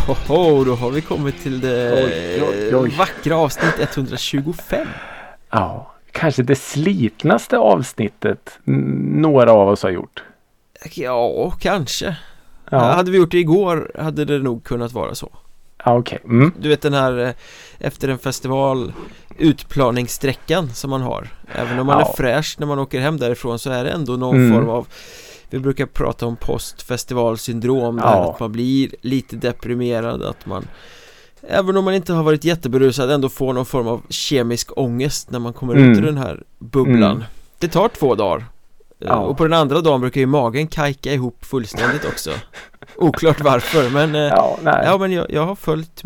Hoho, då har vi kommit till det vackra avsnitt 125. Ja, kanske det slitnaste avsnittet några av oss har gjort. Ja, kanske. Ja. Hade vi gjort det igår hade det nog kunnat vara så. Ja, okej. Du vet den här efter en festival utplaningssträckan som man har. Även om man är fräsch när man åker hem därifrån så är det ändå någon form av, vi brukar prata om postfestivalsyndrom där att man blir lite deprimerad, att man även om man inte har varit jätteberusad ändå får någon form av kemisk ångest när man kommer ut ur den här bubblan. Det tar 2 dagar. Och på den andra dagen brukar ju magen kajka ihop fullständigt också. Oklart varför, men men jag har följt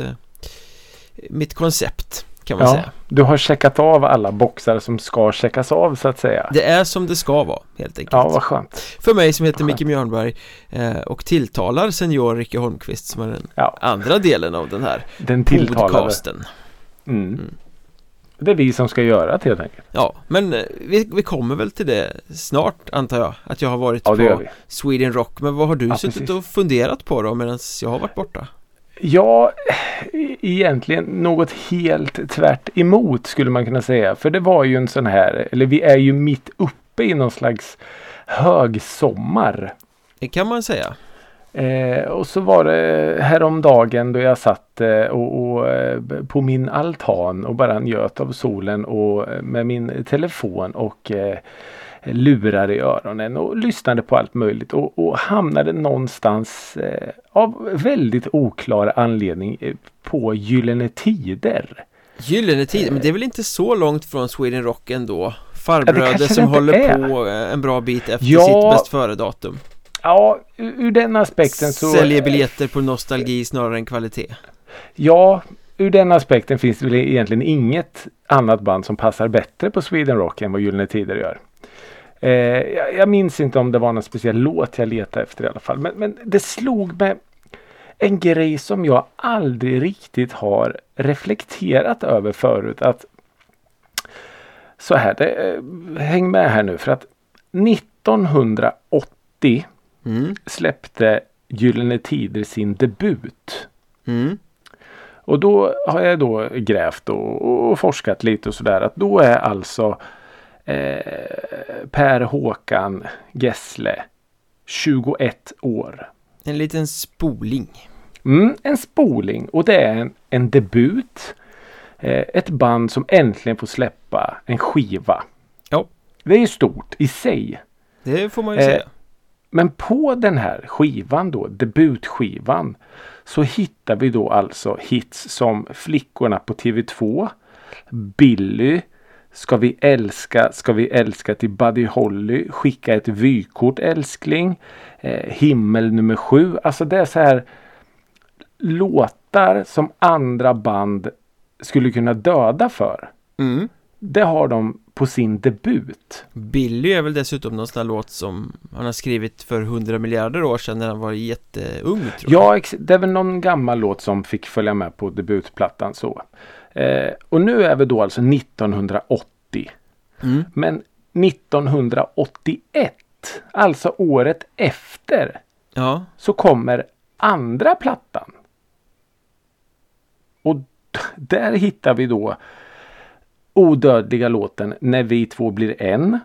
mitt koncept, kan man säga. Du har checkat av alla boxar som ska checkas av, så att säga. Det är som det ska vara, helt enkelt. Ja, vad skönt. För mig som heter Micke Mjörnberg och tilltalar senior Rikke Holmqvist som är den andra delen av den här podcasten. Det är vi som ska göra det, helt enkelt. Ja, men vi kommer väl till det snart, antar jag. Att jag har varit på Sweden Rock. Men vad har du suttit och funderat på då medan jag har varit borta? Ja, egentligen något helt tvärt emot skulle man kunna säga. För det var ju en sån här, eller vi är ju mitt uppe i någon slags högsommar. Det kan man säga. Och så var det häromdagen då jag satt på min altan och bara njöt av solen och med min telefon och lurar i öronen och lyssnade på allt möjligt och hamnade någonstans av väldigt oklar anledning på Gyllene Tider. Gyllene Tider, men det är väl inte så långt från Sweden Rock ändå? Farbröder som håller på en bra bit efter sitt bäst före-datum. Ja, ur den aspekten så... Säljer biljetter på nostalgi snarare än kvalitet. Ja, ur den aspekten finns det väl egentligen inget annat band som passar bättre på Sweden Rock än vad Gyllene Tider gör. Jag minns inte om det var någon speciell låt jag letade efter i alla fall. Men det slog med en grej som jag aldrig riktigt har reflekterat över förut. Att så här, häng med här nu. För att 1980 släppte Gyllene Tider sin debut. Och då har jag då grävt och forskat lite och sådär. Att då är alltså Per Håkan Gessle 21 år. En liten spoling. En spoling. Och det är en debut. Ett band som äntligen får släppa en skiva. Ja. Det är ju stort i sig. Det får man ju säga. Men på den här skivan då, debutskivan, så hittar vi då alltså hits som Flickorna på TV2, Billy, Ska vi älska till Buddy Holly, Skicka ett vykort älskling, Himmel nummer 7. Alltså det är så här låtar som andra band skulle kunna döda för. Det har de på sin debut. Billy är väl dessutom någon sån här låt som han har skrivit för 100 miljarder år sedan när han var jätteung, tror jag. Ja, det är väl någon gammal låt som fick följa med på debutplattan så. Och nu är vi då alltså 1980. Men 1981, alltså året efter, så kommer andra plattan. Och där hittar vi då odödliga låten När vi två blir en.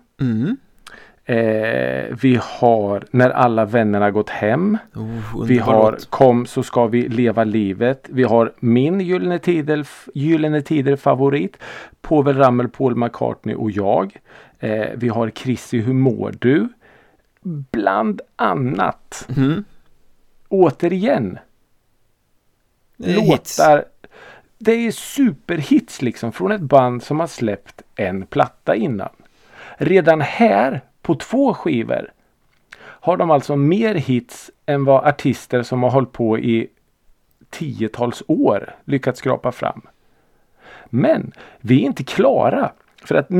Vi har När alla vännerna gått hem. Vi har Kom så ska vi leva livet. Vi har min Gyllene Tider favorit, Povel Ramel, Paul McCartney och jag. Vi har Chrissy, hur mår du? Bland annat. Återigen låtar. Det är superhits liksom från ett band som har släppt en platta innan. Redan här på 2 skivor har de alltså mer hits än vad artister som har hållit på i 10-tals år lyckats skrapa fram. Men vi är inte klara, för att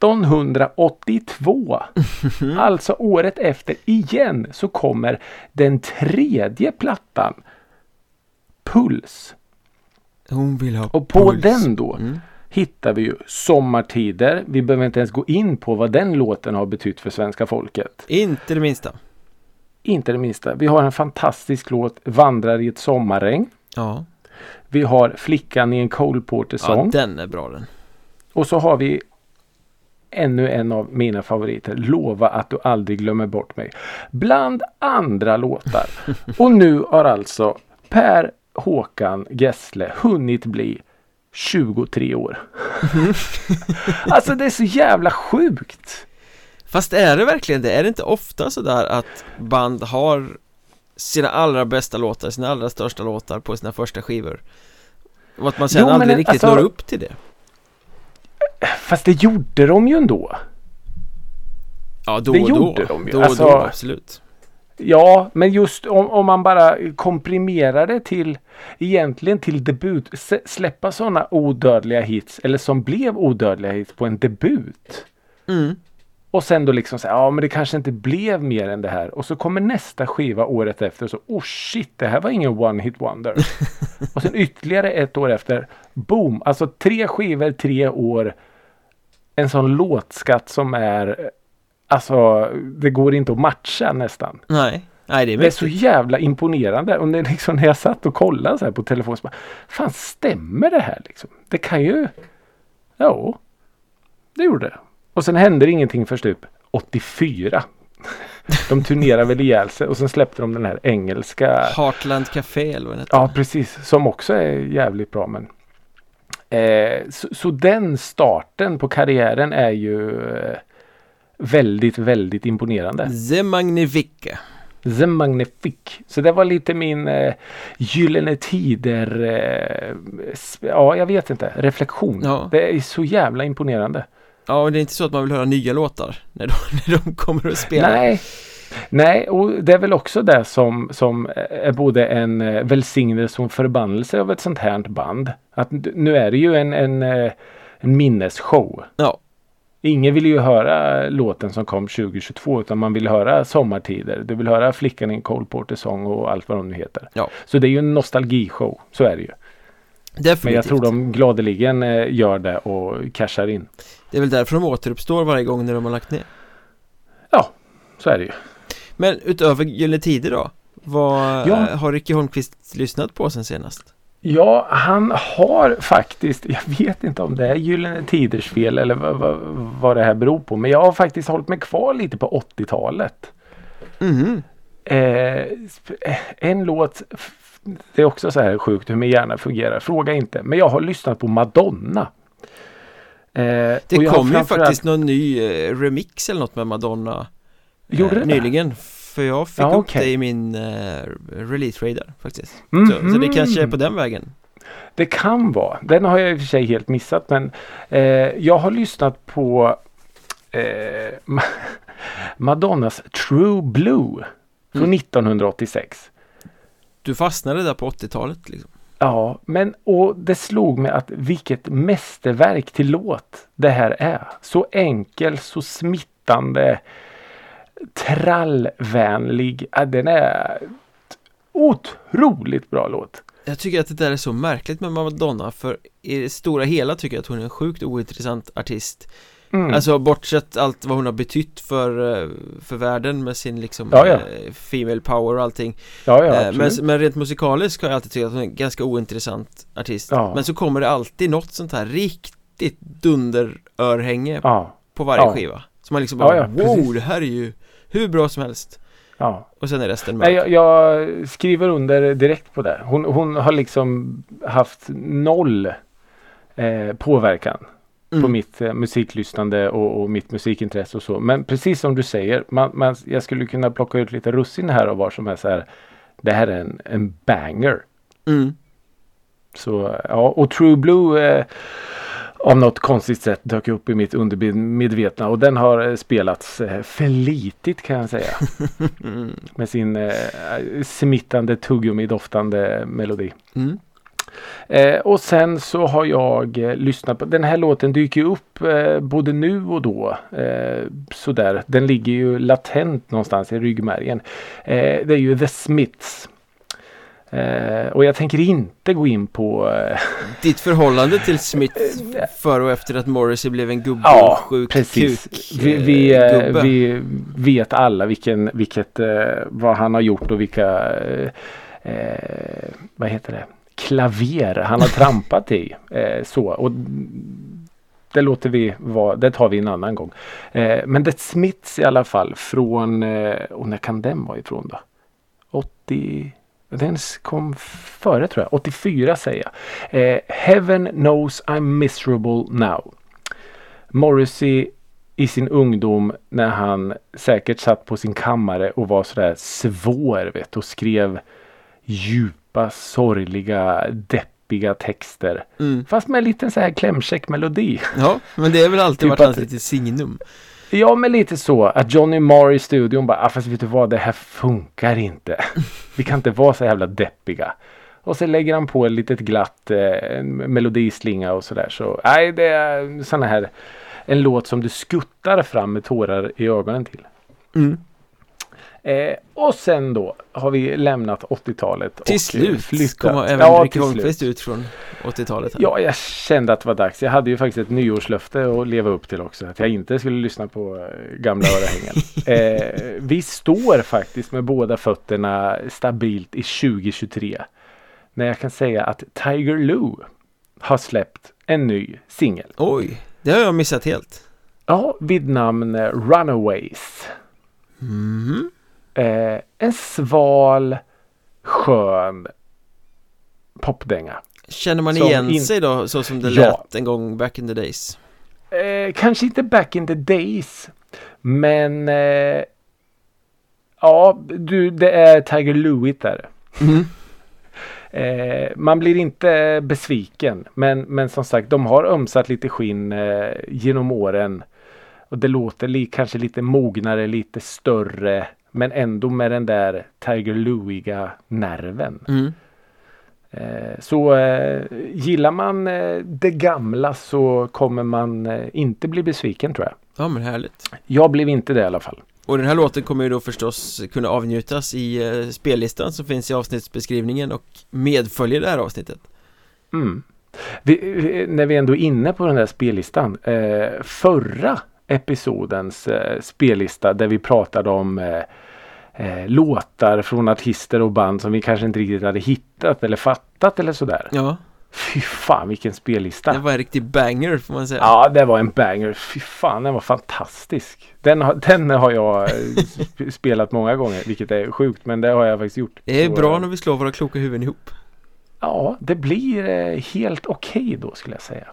1982, alltså året efter igen, så kommer den 3:e plattan, Puls. Hon vill ha och på puls. Den då hittar vi ju Sommartider. Vi behöver inte ens gå in på vad den låten har betytt för svenska folket. Inte det minsta. inte det minsta. Vi har en fantastisk låt, Vandrar i ett sommarregn. Ja. Vi har Flickan i en Cole Porter-sång. Ja, den är bra den. Och så har vi ännu en av mina favoriter, Lova att du aldrig glömmer bort mig. Bland andra låtar. Och nu har alltså Per Håkan Gessle hunnit bli 23 år. Alltså det är så jävla sjukt. Fast är det verkligen det? Är det inte ofta så där att band har sina allra bästa låtar, sina allra största låtar på sina första skivor? Och att man sen aldrig riktigt når upp till det. Fast det gjorde de ju ändå. Ja, då det och gjorde då. De ju. Då alltså, och då, absolut. Ja, men just om man bara komprimerar det till egentligen till debut, släppa sådana odödliga hits eller som blev odödliga hits på en debut. Mm. Och sen då liksom säga, ja men det kanske inte blev mer än det här. Och så kommer nästa skiva året efter och så, oh shit, det här var ingen one hit wonder. Och sen ytterligare ett år efter, boom, alltså 3 skivor, 3 år. En sån låtskatt som är, alltså det går inte att matcha nästan. Nej, det är så jävla imponerande. Och det liksom, när jag satt och kollade så här på telefonen så bara, fan stämmer det här liksom? Det kan ju, ja, det gjorde det. Och sen hände ingenting först typ 84. De turnerade väl ihjäl sig och sen släppte de den här engelska Heartland Café eller vad det heter. Ja, precis. Som också är jävligt bra. Men så den starten på karriären är ju väldigt, väldigt imponerande. The Magnifique. The Magnifique. Så det var lite min gyllene tider ja, jag vet inte. Reflektion. Ja. Det är så jävla imponerande. Ja, och det är inte så att man vill höra nya låtar när de kommer att spela. Nej, och det är väl också det som är både en välsignelse och en förbannelse av ett sånt här band. Att nu är det ju en minnesshow. Ja. Ingen vill ju höra låten som kom 2022 utan man vill höra Sommartider. Du vill höra Flickan i en Cole Porter-sång och allt vad de nu heter. Ja. Så det är ju en nostalgishow, så är det ju. Definitivt. Men jag tror de gladeligen gör det och cashar in. Det är väl därför de återuppstår varje gång när de har lagt ner. Ja, så är det ju. Men utöver Gyllene Tider då? Vad har Ricky Holmqvist lyssnat på sen senast? Ja, han har faktiskt, jag vet inte om det är Gyllene Tiders fel eller vad det här beror på. Men jag har faktiskt hållit mig kvar lite på 80-talet. Mm. En låt, det är också så här sjukt hur min hjärna fungerar. Fråga inte, men jag har lyssnat på Madonna. Det kom ju faktiskt någon ny remix eller något med Madonna nyligen. För jag fick upp det i min release radar faktiskt. Så det kanske är på den vägen. Det kan vara. Den har jag i och för sig helt missat. Men jag har lyssnat på Madonnas True Blue från 1986. Du fastnade där på 80-talet liksom. Ja, och det slog mig att vilket mästerverk till låt det här är. Så enkel, så smittande, trallvänlig. Den är otroligt bra låt. Jag tycker att det där är så märkligt med Madonna, för i det stora hela tycker jag att hon är en sjukt ointressant artist. Alltså bortsett allt vad hon har betytt för världen med sin liksom female power och allting. Men rent musikaliskt har jag alltid tyckt att hon är en ganska ointressant artist. Men så kommer det alltid något sånt här riktigt dunderörhänge på varje skiva. Så man liksom bara, wow, det här är ju hur bra som helst. Och sen är resten mörk. Jag skriver under direkt på det. Hon har liksom haft noll påverkan på mitt musiklyssnande och mitt musikintresse och så. Men precis som du säger, jag skulle kunna plocka ut lite russin här och var som är så här, det här är en banger. Så och True Blue av något konstigt sätt dök upp i mitt undermedvetna och den har spelats flitigt kan jag säga. Med sin smittande tuggummi-doftande melodi. Och sen så har jag lyssnat på, den här låten dyker upp både nu och då sådär, den ligger ju latent någonstans i ryggmärgen. Det är ju The Smiths Och jag tänker inte gå in på ditt förhållande till Smith före och efter att Morrissey blev en gubbe sjuk precis. kuk Vi vet alla vad han har gjort och vilka vad heter det? Klaver han har trampat i. Så. Och det tar vi en annan gång. Men The Smiths i alla fall från, och när kan den vara ifrån då? 80... Den kom före tror jag. 84 säger jag. Heaven knows I'm miserable now. Morrissey i sin ungdom när han säkert satt på sin kammare och var sådär svår och skrev djupa, sorgliga, deppiga texter. Fast med en liten så här klämkäck melodi. Ja, men det är väl alltid varit hans lite signum. Ja, men lite så att Johnny Marr i studion bara, fast vet du vad, det här funkar inte. Vi kan inte vara så jävla deppiga. Och så lägger han på ett litet glatt melodislinga och sådär. Så nej, det är sån här en låt som du skuttar fram med tårar i ögonen till. Och sen då har vi lämnat 80-talet. Till och slut kommer även Rick Holmqvist ut från 80-talet. Här. Ja, jag kände att det var dags. Jag hade ju faktiskt ett nyårslöfte att leva upp till också. Att jag inte skulle lyssna på gamla örehängen. Vi står faktiskt med båda fötterna stabilt i 2023. När jag kan säga att Tiger Lou har släppt en ny singel. Oj, det har jag missat helt. Ja, vid namn Runaways. En sval, skön popdänga. Känner man igen sig då så som det lät en gång back in the days? Kanske inte back in the days, men ja, det är Tiger Lewis där. Man blir inte besviken, men som sagt, de har ömsat lite skinn genom åren och det låter kanske lite mognare, lite större, men ändå med den där Tiger Lewiga nerven. Så gillar man det gamla så kommer man inte bli besviken, tror jag. Ja, men härligt. Jag blev inte det i alla fall. Och den här låten kommer ju då förstås kunna avnjutas i spellistan som finns i avsnittsbeskrivningen och medföljer det här avsnittet. När vi ändå är inne på den här spellistan, förra episodens spellista där vi pratade om låtar från artister och band som vi kanske inte riktigt hade hittat eller fattat eller sådär. Ja. Fy fan, vilken spellista. Det var en riktig banger, får man säga. Ja, det var en banger. Fy fan, den var fantastisk. Den har jag spelat många gånger, vilket är sjukt, men det har jag faktiskt gjort. Det är bra när vi slår våra kloka huvuden ihop. Ja, det blir helt okej då, skulle jag säga.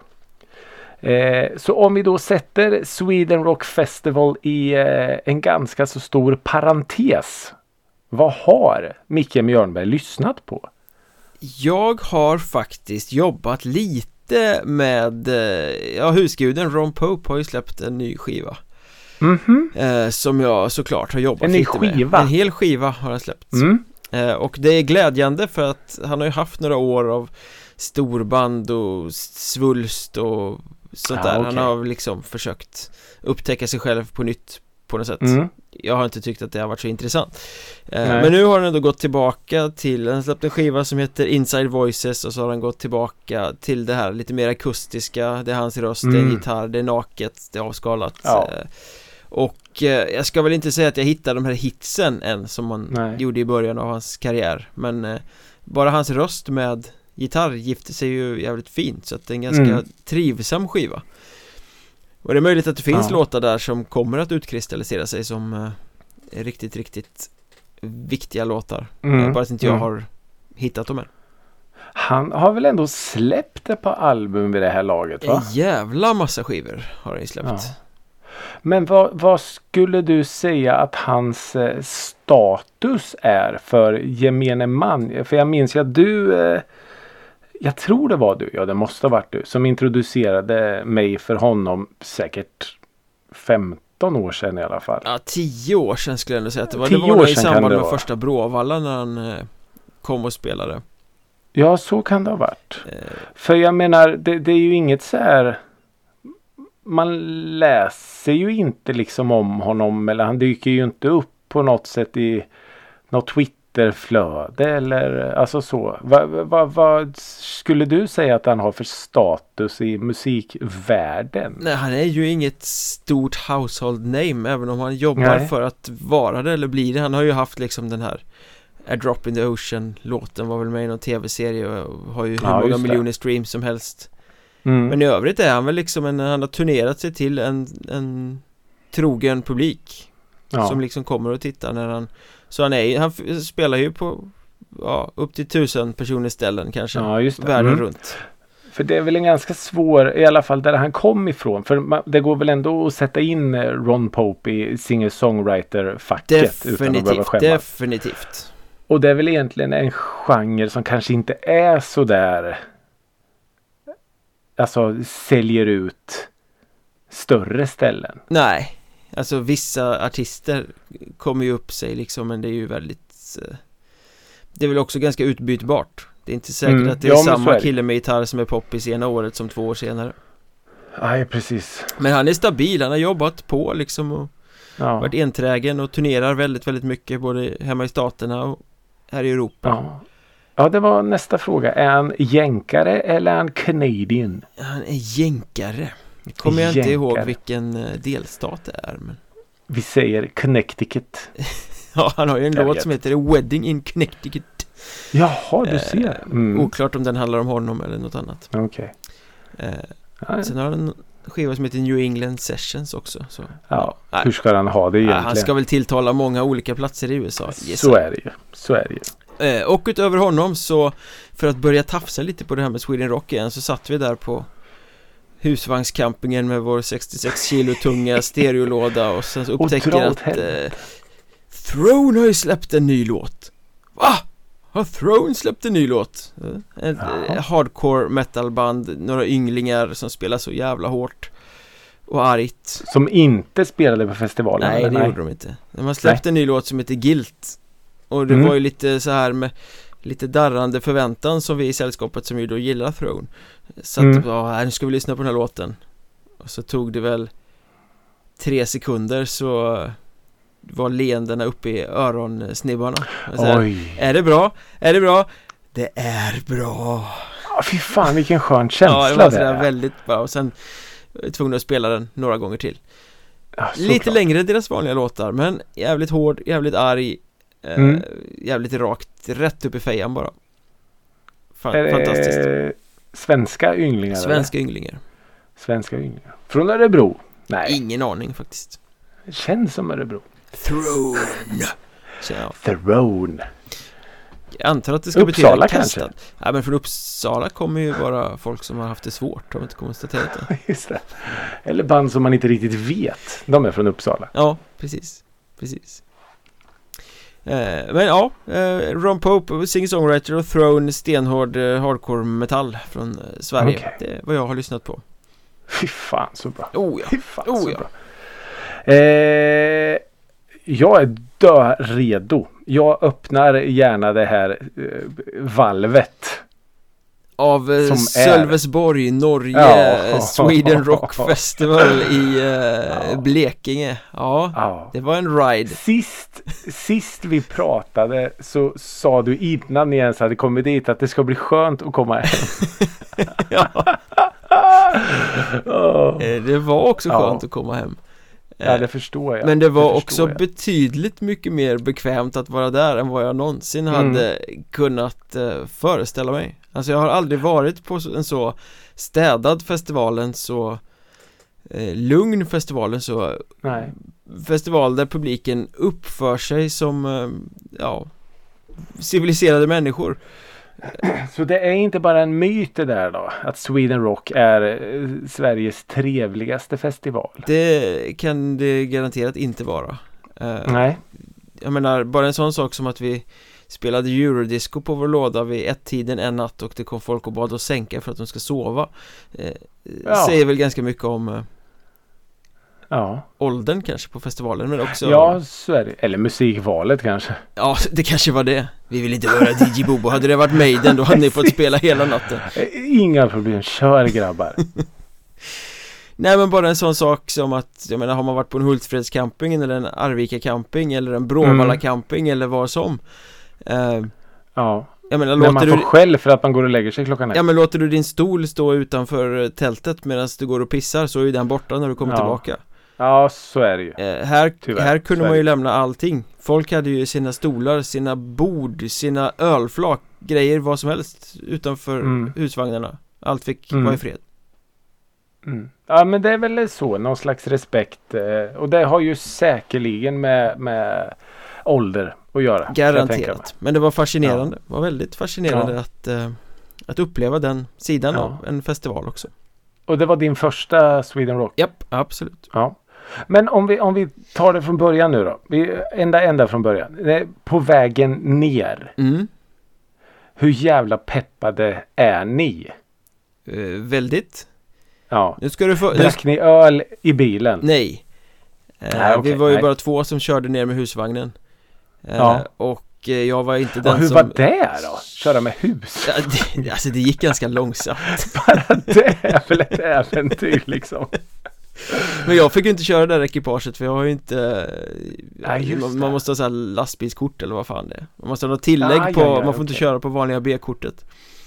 Så om vi då sätter Sweden Rock Festival i en ganska så stor parentes. Vad har Micke Mjörnberg lyssnat på? Jag har faktiskt jobbat lite med husguden Ron Pope har ju släppt en ny skiva. Som jag såklart har jobbat lite med. En hel skiva har han släppt. Och det är glädjande för att han har ju haft några år av storband och svulst och sånt där. Okay. Han har liksom försökt upptäcka sig själv på nytt på något sätt. Jag har inte tyckt att det har varit så intressant. Men nu har han ändå gått tillbaka till, han släppte en skiva som heter Inside Voices och så har han gått tillbaka till det här lite mer akustiska. Det är hans röst, det är en gitarr, det är naket, det är avskalat. Ja. Och jag ska väl inte säga att jag hittar de här hitsen än som man gjorde i början av hans karriär. Men bara hans röst med gitarr gifter sig ju jävligt fint, så att det är en ganska trivsam skiva. Och det är möjligt att det finns låtar där som kommer att utkristallisera sig som riktigt, riktigt viktiga låtar. Bara att inte jag har hittat dem än. Han har väl ändå släppt det på album vid det här laget, va? En jävla massa skivor har han ju släppt. Ja. Men vad skulle du säga att hans status är för gemene man? För jag minns ju att du... jag tror det var du, ja det måste ha varit du, som introducerade mig för honom säkert 15 år sedan i alla fall. Ja, 10 år sedan skulle jag ändå säga att det var. Det var i samband med första Bråvalla när han kom och spelade. Ja, så kan det ha varit. För jag menar, det är ju inget så här... Man läser ju inte liksom om honom, eller han dyker ju inte upp på något sätt i något Twitter Twitterflöde eller alltså så. Vad skulle du säga att han har för status i musikvärlden? Nej, han är ju inget stort household name, även om han jobbar för att vara det eller bli det. Han har ju haft liksom den här A Drop in the Ocean-låten, var väl med i någon tv-serie och har ju hur många miljoner streams som helst. Men i övrigt är han väl liksom han har turnerat sig till en trogen publik som liksom kommer och tittar när han, så han spelar ju på upp till 1000 personer ställen kanske världen runt. För det är väl en ganska svår, i alla fall där han kom ifrån, för det går väl ändå att sätta in Ron Pope i singer-songwriter-facket utan att behöva skämmas. Definitivt. Och det är väl egentligen en genre som kanske inte är så där, alltså säljer ut större ställen. Nej, alltså vissa artister kommer ju upp sig liksom, men det är ju väldigt, det är väl också ganska utbytbart. Det är inte säkert att det är samma kille med gitarr som är poppis ena året som 2 år senare. Nej, precis. Men han är stabil, han har jobbat på liksom och varit enträgen och turnerar väldigt, väldigt mycket både hemma i staterna och här i Europa. Ja, det var nästa fråga. Är han jänkare eller är han Canadian? Han är jänkare. Kommer jag inte ihåg vilken delstat det är. Men... Vi säger Connecticut. Ja, han har ju en låt som heter Wedding in Connecticut. Jaha, du ser. Oklart om den handlar om honom eller något annat. Okej. Sen har han en skiva som heter New England Sessions också. Så, hur ska han ha det egentligen? Han ska väl tilltala många olika platser i USA. Yes. Så är det ju. Och utöver honom så, för att börja tafsa lite på det här med Sweden Rock igen, så satt vi där på husvagnscampingen med vår 66 kilo tunga stereolåda och sen upptäcker att Throne har ju släppt en ny låt. Va? Har Throne släppt en ny låt? Ett hardcore metalband, några ynglingar som spelar så jävla hårt och argt. Som inte spelade på festivalen? Nej, det gjorde de inte. De har släppt en ny låt som heter Guilt. Och det var ju lite så här med lite darrande förväntan som vi i sällskapet som ju då gillar Throne. Så att, nu ska vi lyssna på den här låten. Och så tog det väl 3 sekunder så var leendena uppe i öronsnibbarna. Oj. Är det bra? Är det bra? Det är bra. Fy fan, vilken skön känsla. Ja, det var sådär väldigt bra. Och sen var jag tvungen att spela den några gånger till. Lite längre än deras vanliga låtar, men jävligt hård, jävligt arg, jävligt rakt, rätt upp i fejan bara. Fantastiskt. Svenska ynglingar? Svenska ynglingar. Svenska ynglingar. Från Örebro? Nej. Ingen aning faktiskt. Det känns som Örebro. Throne. Jag antar att det ska Uppsala betyda kanske? kastad. Ja, men från Uppsala kommer ju bara folk som har haft det svårt. Har inte konstaterat det. Just det. Eller band som man inte riktigt vet. De är från Uppsala. Ja, precis. Men ja, Ron Pope, singer-songwriter och Throne, stenhård hardcore metall från Sverige. Okay. Det är vad jag har lyssnat på. Fy fan så bra. Fy fan så bra. Jag är redo. Jag öppnar gärna det här valvet. Av Sölvesborg, Norge, Sweden Rock Festival i Blekinge. Ja, det var en ride. Sist vi pratade så sa du innan ni ens hade kommit dit att det ska bli skönt att komma hem. Det var också skönt att komma hem. Ja, det förstår jag. Men det var också betydligt mycket mer bekvämt att vara där än vad jag någonsin hade kunnat föreställa mig. Alltså jag har aldrig varit på en så städad festivalen, så lugn festivalen, så festival där publiken uppför sig som civiliserade människor. Så det är inte bara en myt det där då, att Sweden Rock är Sveriges trevligaste festival? Det kan det garanterat inte vara. Nej. Jag menar, bara en sån sak som att vi spelade Eurodisco på vår låda vid 1-tiden en natt och det kom folk och bad oss sänka för att de ska sova. Säger väl ganska mycket om åldern kanske på festivalen, men också... Ja, så är det. Eller musikvalet kanske. Ja, det kanske var det. Vi vill inte höra DJ Bobo. Hade det varit Maiden, då hade ni fått spela hela natten. Inga problem, kör grabbar. Nej, men bara en sån sak som att, jag menar, har man varit på en Hultsfredscamping eller en Arvika camping eller en Bråvalla camping eller vad som, Ja. Jag menar, men man får skäll för att man går och lägger sig klockan 1. Ja, men låter du din stol stå utanför tältet medan du går och pissar, så är ju den borta när du kommer tillbaka. Ja, så är det ju. Här kunde man ju lämna allting. Folk hade ju sina stolar, sina bord, sina ölflak, grejer, vad som helst utanför husvagnarna. Allt fick vara i fred. Ja, men det är väl så, någon slags respekt. Och det har ju säkerligen med ålder att göra. Garanterat. Men det var fascinerande. Det var väldigt fascinerande att uppleva den sidan av en festival också. Och det var din första Sweden Rock? Japp, absolut. Ja. Men om vi tar det från början nu då. Ända från början. På vägen ner. Hur jävla peppade är ni? Väldigt. Ja. Nu ska du få... Drack ni öl i bilen? Nej. Vi var ju bara 2 som körde ner med husvagnen. Och jag var inte den som... Hur var det då? Köra med hus? Alltså det gick ganska långsamt. Bara det är väl ett äventyr liksom. Men jag fick ju inte köra det där ekipaget, för jag har ju inte... man måste ha så här lastbilskort eller vad fan det är. Man måste ha något tillägg på... Man får inte köra på vanliga B-kortet.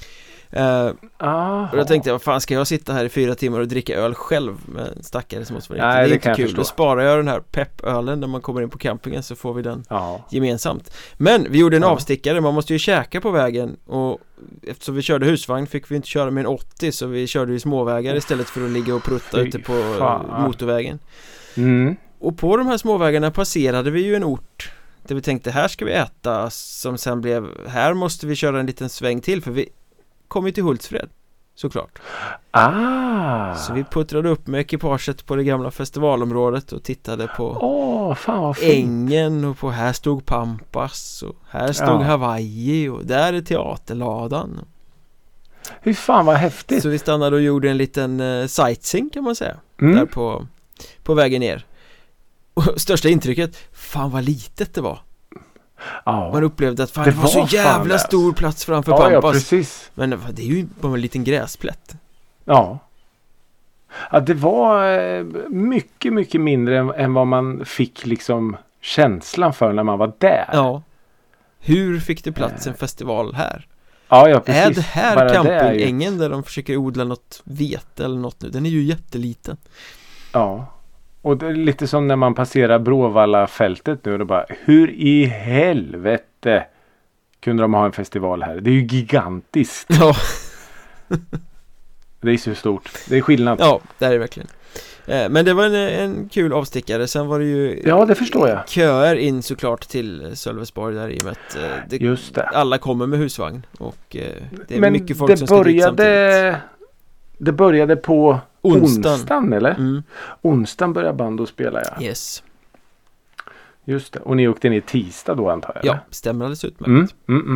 Och jag tänkte, vad fan ska jag sitta här i 4 timmar och dricka öl själv med en stackare som måste vara. Det är inte kul. Då sparar jag den här peppölen när man kommer in på campingen, så får vi den gemensamt. Men vi gjorde en avstickare, man måste ju käka på vägen, och eftersom vi körde husvagn fick vi inte köra med en 80, så vi körde ju småvägar istället för att ligga och prutta ute på motorvägen. Och på de här småvägarna passerade vi ju en ort där vi tänkte, här ska vi äta, som sen blev, här måste vi köra en liten sväng till, för vi kom ju till Hultsfred, såklart. Så vi puttrade upp med ekipaget på det gamla festivalområdet och tittade på ängen, och på här stod Pampas, och här stod Hawaii, och där är teaterladan. Hur fan vad häftigt. Så vi stannade och gjorde en liten sightseeing, kan man säga, där på vägen ner. Och största intrycket, fan vad litet det var. Man upplevde att det var så jävla stor plats framför Pampas. Ja, precis. Men det är ju bara en liten gräsplätt. Ja, det var mycket, mycket mindre än vad man fick liksom känslan för när man var där. Ja. Hur fick det plats en festival här? Ja, precis. Är det här campingängen där de försöker odla något vete eller något nu? Den är ju jätteliten. Ja. Och det är lite som när man passerar Bråvalla-fältet nu och bara, hur i helvete kunde de ha en festival här? Det är ju gigantiskt. Ja. Det är så stort. Det är skillnad. Ja, det är det verkligen. Men det var en kul avstickare. Sen var det ju det förstår jag. Köer in såklart till Sölvesborg där, i och med att just det. Alla kommer med husvagn. Och det är mycket folk som ska dit samtidigt. Det började på onsdagen eller? Mm. Onsdagen började band och spela, ja. Yes. Just det. Och ni åkte ner tisdag då, antar jag? Ja, stämmer alldeles utmärkt.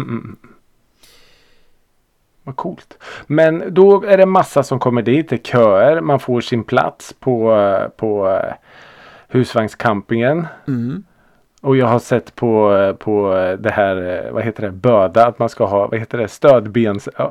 Vad coolt. Men då är det massa som kommer dit. Det är köer. Man får sin plats på husvagnscampingen. Och jag har sett på det här, vad heter det, Böda, att man ska ha, vad heter det, stödbensöl.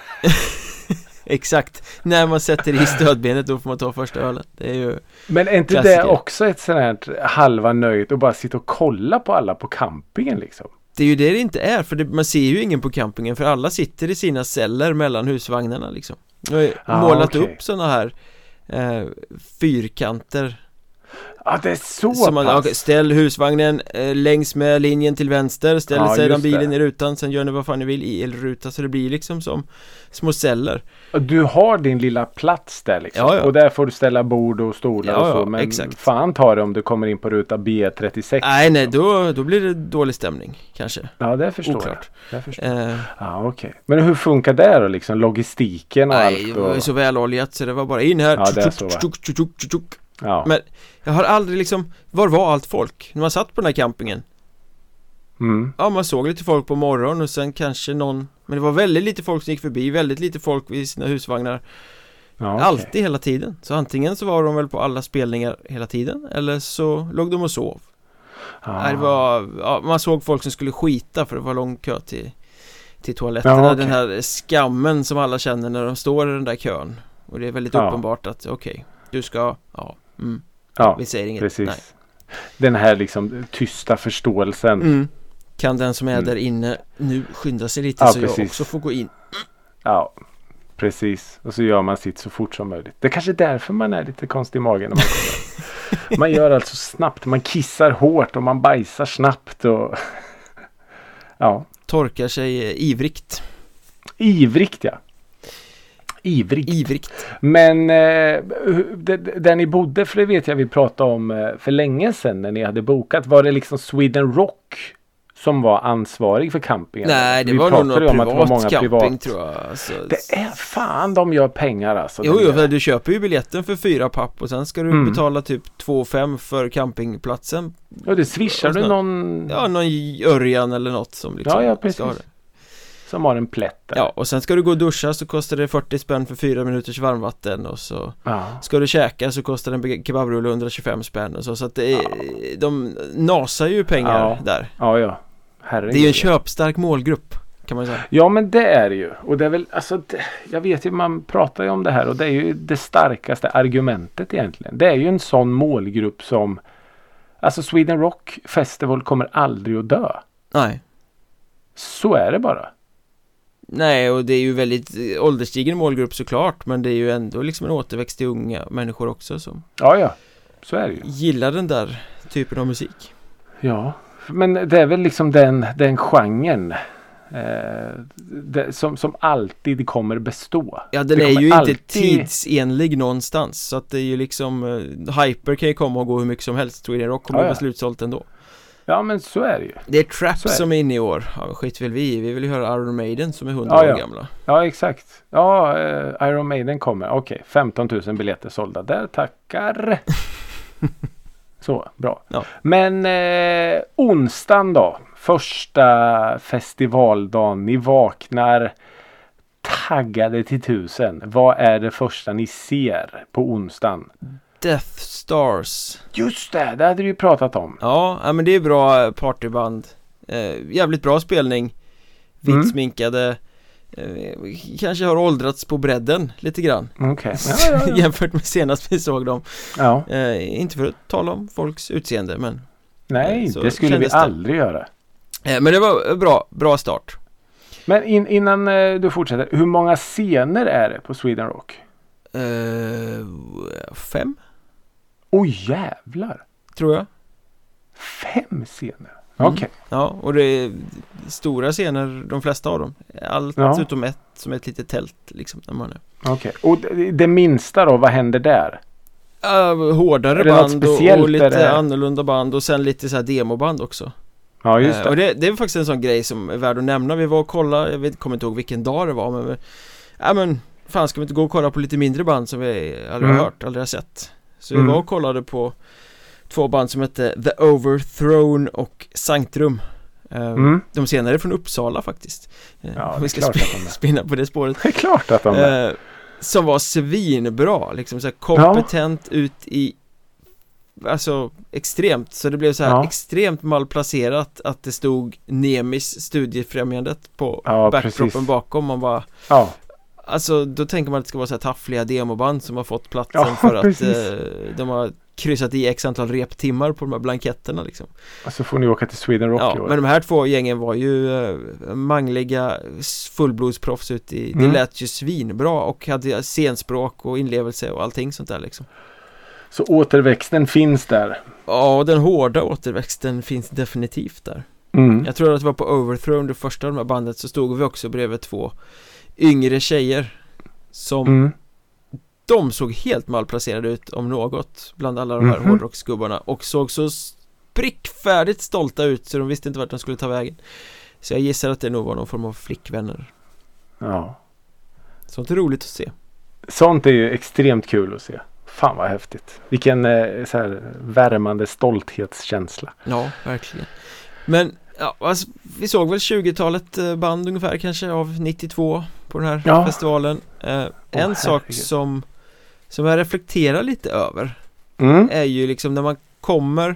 Exakt. När man sätter i stödbenet, då får man ta första ölen. Det är ju men är inte klassiker. Det också ett sånt här halva nöjt och bara sitta och kolla på alla på campingen liksom? Det är ju det inte är, för man ser ju ingen på campingen, för alla sitter i sina celler mellan husvagnarna liksom. Jag har målat upp såna här fyrkanter. Ja, det är så som man, ställ husvagnen längs med linjen till vänster, ställ sedan bilen i rutan, sen gör ni vad fan ni vill i elruta, så det blir liksom som små celler. Du har din lilla plats där liksom. Och där får du ställa bord och stolar och så, men exakt. Fan tar det om du kommer in på ruta B36. Nej, då blir det dålig stämning kanske. Ja, det förstår jag. Okej. Men hur funkar det då liksom, logistiken och allt? Nej, det var så väloljat så det var bara in här. Ja, det är så. Ja. Men jag har aldrig liksom, var var allt folk när man satt på den här campingen? Ja, man såg lite folk på morgonen och sen kanske någon, men det var väldigt lite folk som gick förbi, väldigt lite folk vid sina husvagnar. Alltid, hela tiden. Så antingen så var de väl på alla spelningar hela tiden, eller så låg de och sov. Det var, man såg folk som skulle skita för det var lång kö till toaletterna. Den här skammen som alla känner när de står i den där kön. Och det är väldigt uppenbart att du ska, vi säger inget. Precis. Nej. Den här liksom tysta förståelsen. kan den som är där inne nu skynda sig lite så precis. jag också får gå in. Ja, precis. Och så gör man sitt så fort som möjligt. Det är kanske därför man är lite konstig i magen när man kommer. Man gör alltså snabbt. Man kissar hårt och man bajsar snabbt. Och ja. Torkar sig ivrigt. Ivrigt, ja. Ivrigt. Men där ni bodde, för det vet jag vi pratade om för länge sedan när ni hade bokat. Var det liksom Sweden Rock som var ansvarig för campingen? Nej, det vi var nog någon privat camping tror jag. Alltså, det är fan de gör pengar alltså. Jo, för du köper ju biljetten för 4 papp och sen ska du betala typ 2,5 för campingplatsen. Ja, det swishar du någon... Ja, någon Örjan eller något som liksom ja, precis. Som har en plätt där. Ja, och sen ska du gå och duscha så kostar det 40 spänn för 4 minuters varmvatten och så ska du käka så kostar en kebabrulle 125 spänn och så att det är, de nasar ju pengar där. Ja. Herregud. Det är ju en köpstark målgrupp kan man säga. Ja, men det är det ju. Och det är väl, alltså, jag vet ju, man pratar ju om det här och det är ju det starkaste argumentet egentligen. Det är ju en sån målgrupp som, alltså Sweden Rock Festival kommer aldrig att dö. Nej. Så är det bara. Nej, och det är ju väldigt ålderstigen målgrupp såklart, men det är ju ändå liksom en återväxt till unga människor också som ja, så är det ju. Gillar den där typen av musik. Ja, men det är väl liksom den genren som alltid kommer bestå. Ja, den är ju inte tidsenlig någonstans, så att det är ju liksom Hyper kan ju komma och gå hur mycket som helst. Sweden Rock kommer att vara slutsålt ändå. Ja, men så är det ju. Det är Trap som är inne i år. Ja, skit väl vi vill ju höra Iron Maiden som är 100 år gamla. Ja, exakt. Ja, Iron Maiden kommer. Okej, 15 000 biljetter sålda. Där, tackar. Så, bra. Ja. Men onsdagen då. Första festivaldagen. Ni vaknar taggade till 1000. Vad är det första ni ser på onsdagen? Death Stars. Just det hade du ju pratat om. Ja, men det är bra partyband. Jävligt bra spelning. Vitt sminkade. Kanske har åldrats på bredden lite grann. Okay. Ja. Jämfört med senast vi såg dem. Ja. Inte för att tala om folks utseende, men nej, det skulle vi aldrig göra. Men det var bra start. Men innan du fortsätter, hur många scener är det på Sweden Rock? 5. Oj, jävlar. Tror jag. 5 scener. Okej. Ja, och det är stora scener, de flesta av dem. Allt utom ett som är ett litet tält liksom. Okej. Och det minsta då, vad händer där? Hårdare band och lite annorlunda band och sen lite så här demoband också. Ja, just det. Och det är faktiskt en sån grej som är värd att nämna. Vi var och kolla, kommer inte ihåg vilken dag det var, men fan, ska vi inte gå och kolla på lite mindre band som vi aldrig har hört, aldrig har sett. Så vi var och kollade på 2 band som hette The Overthrown och Sanctrum. De senare är från Uppsala faktiskt. Ja, vi ska spinna på det spåret. Det är klart att de är. Som var svinbra, liksom så här kompetent ut i, alltså extremt, så det blev så här extremt malplacerat att det stod Nemis Studiefrämjandet på backdropen bakom. Man bara alltså då tänker man att det ska vara så här taffliga demoband som har fått platsen för att de har kryssat i x antal reptimmar på de här blanketterna liksom. Alltså får ni åka till Sweden Rock i år. Men de här 2 gängen var ju mangliga fullblodsproffs ut i, det lät ju svinbra och hade scenspråk och inlevelse och allting sånt där liksom. Så återväxten finns där? Ja, den hårda återväxten finns definitivt där. Jag tror att det var på Overthrown, det första av de här bandet, så stod vi också bredvid 2 yngre tjejer som de såg helt malplacerade ut om något bland alla de här hårdrocksgubbarna och såg så prickfärdigt stolta ut så de visste inte vart de skulle ta vägen. Så jag gissar att det nog var någon form av flickvänner. Ja. Sånt är roligt att se. Sånt är ju extremt kul att se. Fan vad häftigt. Vilken så här värmande stolthetskänsla. Ja, verkligen. Men alltså, vi såg väl 20-talet band ungefär kanske av 92 på den här festivalen. En sak som jag reflekterar lite över är ju liksom när man kommer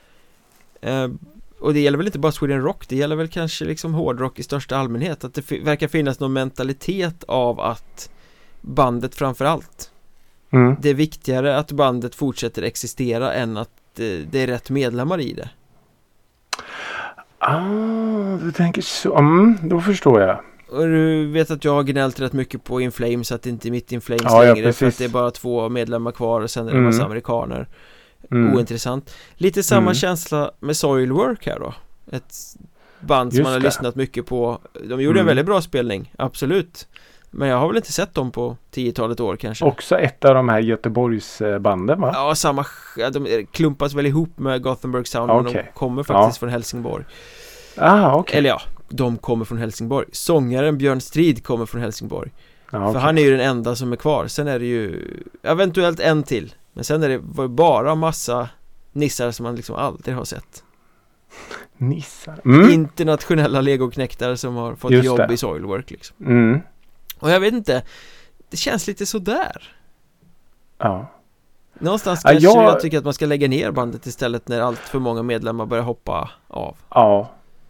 och det gäller väl inte bara Sweden Rock, det gäller väl kanske liksom hårdrock i största allmänhet, att det verkar finnas någon mentalitet av att bandet framförallt det är viktigare att bandet fortsätter existera än att det är rätt medlemmar i det. Du tänker så. Då förstår jag. Och du vet att jag har gnällt rätt mycket på In Flames, att det inte är mitt In Flames längre, för att det är bara 2 medlemmar kvar och sen är det en massa amerikaner. Ointressant. Lite samma känsla med Soilwork här då. Ett band som man har lyssnat mycket på. De gjorde en väldigt bra spelning, absolut. Men jag har väl inte sett dem på 10-talet år kanske. Också ett av de här Göteborgsbanden, va? Ja, de klumpas väl ihop med Gothenburg Sound, men de kommer faktiskt från Helsingborg. Eller ja, de kommer från Helsingborg. Sångaren Björn Strid kommer från Helsingborg. För han är ju den enda som är kvar. Sen är det ju eventuellt en till. Men sen är det bara massa nissar som man liksom aldrig har sett. Nissar? Internationella legoknäktare som har fått jobb i Soilwork liksom. Och jag vet inte, det känns lite sådär. Ja. Någonstans kanske jag tycker att man ska lägga ner bandet istället när allt för många medlemmar börjar hoppa av. Ja.